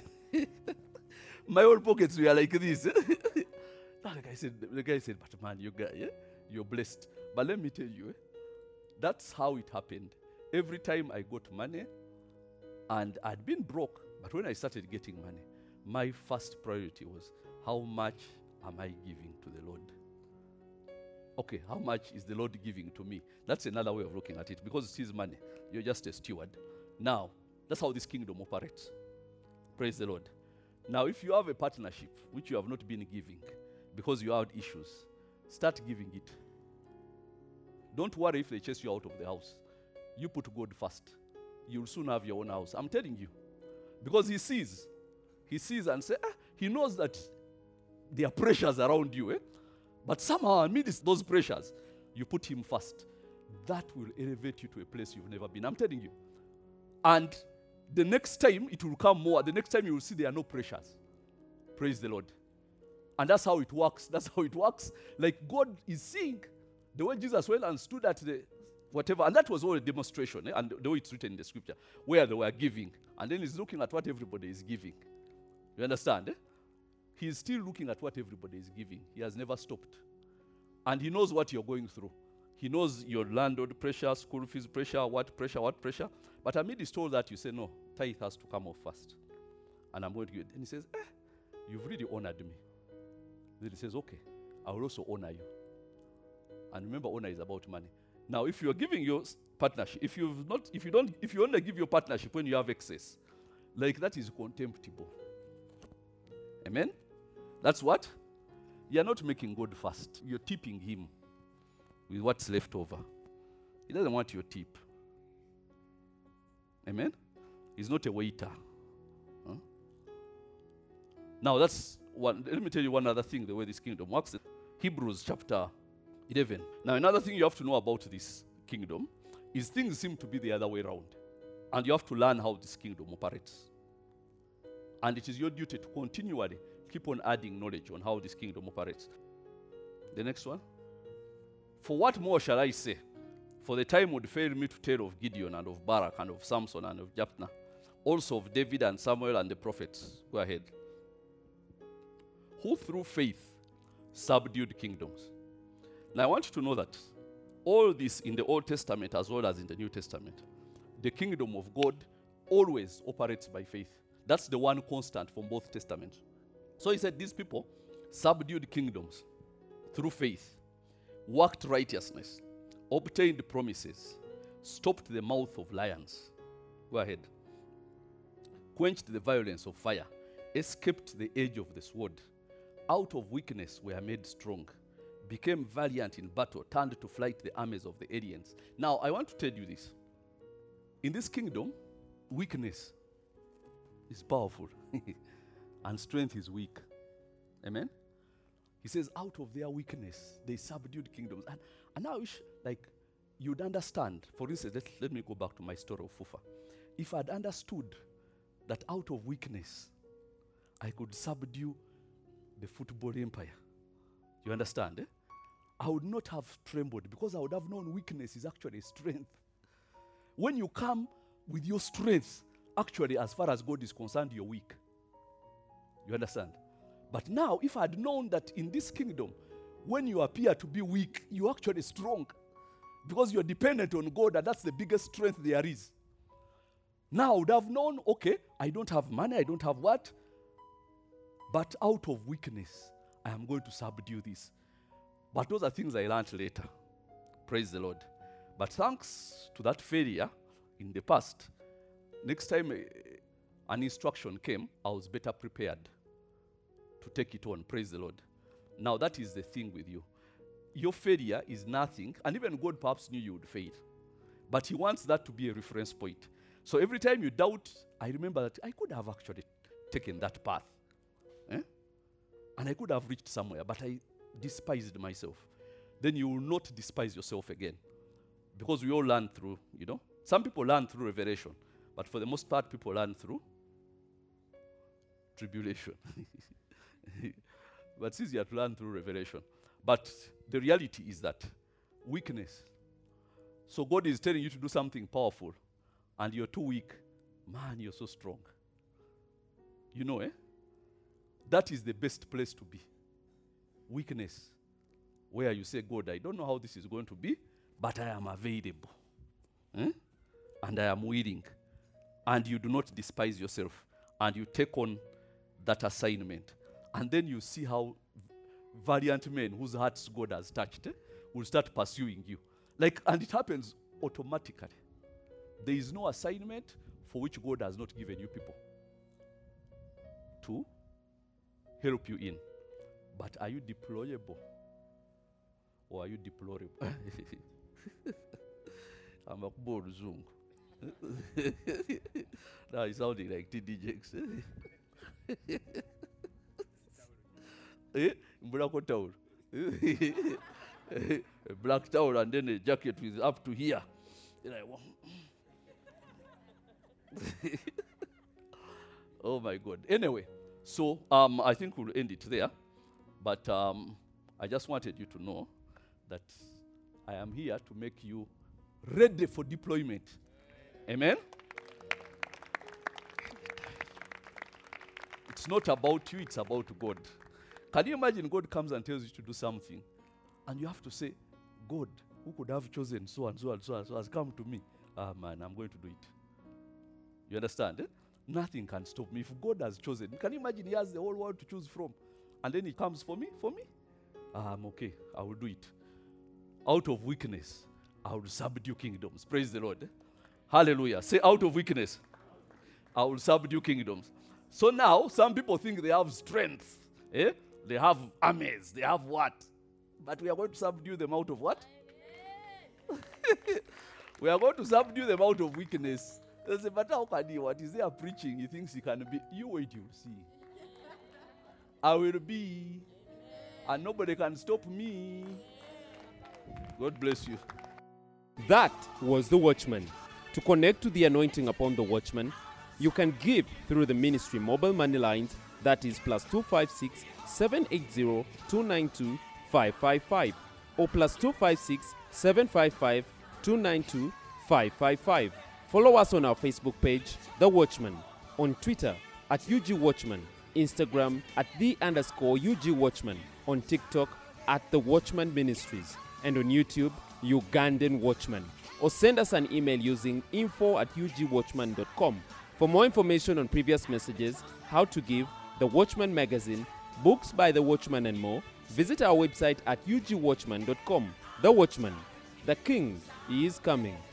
my own pockets were like this. The guy said, but man, you guy, you're blessed. But let me tell you, that's how it happened. Every time I got money, and I'd been broke, but when I started getting money, my first priority was, how much am I giving to the Lord? Okay, how much is the Lord giving to me? That's another way of looking at it, because it's his money. You're just a steward. Now, that's how this kingdom operates. Praise the Lord. Now, if you have a partnership which you have not been giving because you had issues, start giving it. Don't worry if they chase you out of the house. You put God first. You'll soon have your own house. I'm telling you. Because he sees and says, he knows that there are pressures around you. But somehow amidst those pressures, you put him first. That will elevate you to a place you've never been. I'm telling you. And the next time it will come more. The next time you will see there are no pressures. Praise the Lord. And that's how it works. That's how it works. Like God is seeing the way Jesus went and stood at the whatever. And that was all a demonstration. And the way it's written in the scripture. Where they were giving. And then he's looking at what everybody is giving. You understand? He's still looking at what everybody is giving. He has never stopped. And he knows what you're going through. He knows your landlord pressure, school fees pressure, what pressure. But amidst all that, you say, no, tithe has to come off first. And I'm going to give it. And he says, you've really honored me. Then he says, okay, I will also honor you. And remember, honor is about money. Now, if you're giving your partnership, if you only give your partnership when you have excess, like that is contemptible. Amen? That's what? You're not making God first. You're tipping him with what's left over. He doesn't want your tip. Amen? He's not a waiter. Huh? Now, that's one. Let me tell you one other thing, the way this kingdom works. Hebrews chapter 11. Now, another thing you have to know about this kingdom is things seem to be the other way around. And you have to learn how this kingdom operates. And it is your duty to continually keep on adding knowledge on how this kingdom operates. The next one. For what more shall I say? For the time would fail me to tell of Gideon and of Barak and of Samson and of Jephthah, also of David and Samuel and the prophets. Go ahead. Who through faith subdued kingdoms. Now I want you to know that all this in the Old Testament as well as in the New Testament, the kingdom of God always operates by faith. That's the one constant from both testaments. So he said these people subdued kingdoms through faith, worked righteousness, obtained promises, stopped the mouth of lions. Go ahead. Quenched the violence of fire, escaped the edge of the sword, out of weakness were made strong, became valiant in battle, turned to flight the armies of the aliens. Now, I want to tell you this. In this kingdom, weakness is powerful and strength is weak. Amen? He says, out of their weakness, they subdued kingdoms. And I wish, like, you'd understand. For instance, let me go back to my story of Fufa. If I'd understood that out of weakness, I could subdue the football empire. You understand? I would not have trembled because I would have known weakness is actually strength. When you come with your strength, actually, as far as God is concerned, you're weak. You understand? But now, if I had known that in this kingdom, when you appear to be weak, you're actually strong. Because you're dependent on God, and that's the biggest strength there is. Now, I would have known, okay, I don't have money, I don't have what? But out of weakness, I am going to subdue this. But those are things I learned later. Praise the Lord. But thanks to that failure in the past, next time an instruction came, I was better prepared to take it on. Praise the Lord. Now that is the thing with you. Your failure is nothing, and even God perhaps knew you would fail. But he wants that to be a reference point. So every time you doubt, I remember that I could have actually taken that path. And I could have reached somewhere, but I despised myself. Then you will not despise yourself again. Because we all learn through, Some people learn through revelation, but for the most part, people learn through tribulation. But it's easier to learn through revelation. But the reality is that weakness. So God is telling you to do something powerful, and you're too weak. Man, you're so strong. That is the best place to be. Weakness. Where you say, God, I don't know how this is going to be, but I am available. And I am willing. And you do not despise yourself. And you take on that assignment. And then you see how valiant men whose hearts God has touched will start pursuing you. And it happens automatically. There is no assignment for which God has not given you people to help you in. But are you deployable? Or are you deplorable? I'm a bold Zoom. Now it's sounding like TD Jakes. Black towel. A black towel and then a jacket with up to here. Oh my God. Anyway, so I think we'll end it there. But I just wanted you to know that I am here to make you ready for deployment. Amen? It's not about you, it's about God. Can you imagine God comes and tells you to do something, and you have to say, God, who could have chosen so and so and so and so has come to me. Man, I'm going to do it. You understand? Nothing can stop me. If God has chosen, can you imagine he has the whole world to choose from? And then he comes for me? I'm okay. I will do it. Out of weakness, I will subdue kingdoms. Praise the Lord. Hallelujah. Say, out of weakness, I will subdue kingdoms. So now, some people think they have strength. They have armies. They have what? But we are going to subdue them out of what? We are going to subdue them out of weakness. They say, but how can he? What is there preaching? He thinks he can be. You wait, you'll see. I will be. And nobody can stop me. God bless you. That was The Watchman. To connect to the anointing upon The Watchman, you can give through the ministry mobile money lines, that is +256 780 292 555 or +256 755 292 555. Follow us on our Facebook page, The Watchman, on Twitter @UG Watchman, Instagram @the_UG Watchman, on TikTok @The Watchman Ministries, and on YouTube, Ugandan Watchman. Or send us an email using info@ugwatchman.com. For more information on previous messages, how to give, The Watchman magazine, books by The Watchman and more, visit our website at ugwatchman.com. The Watchman, the King is coming.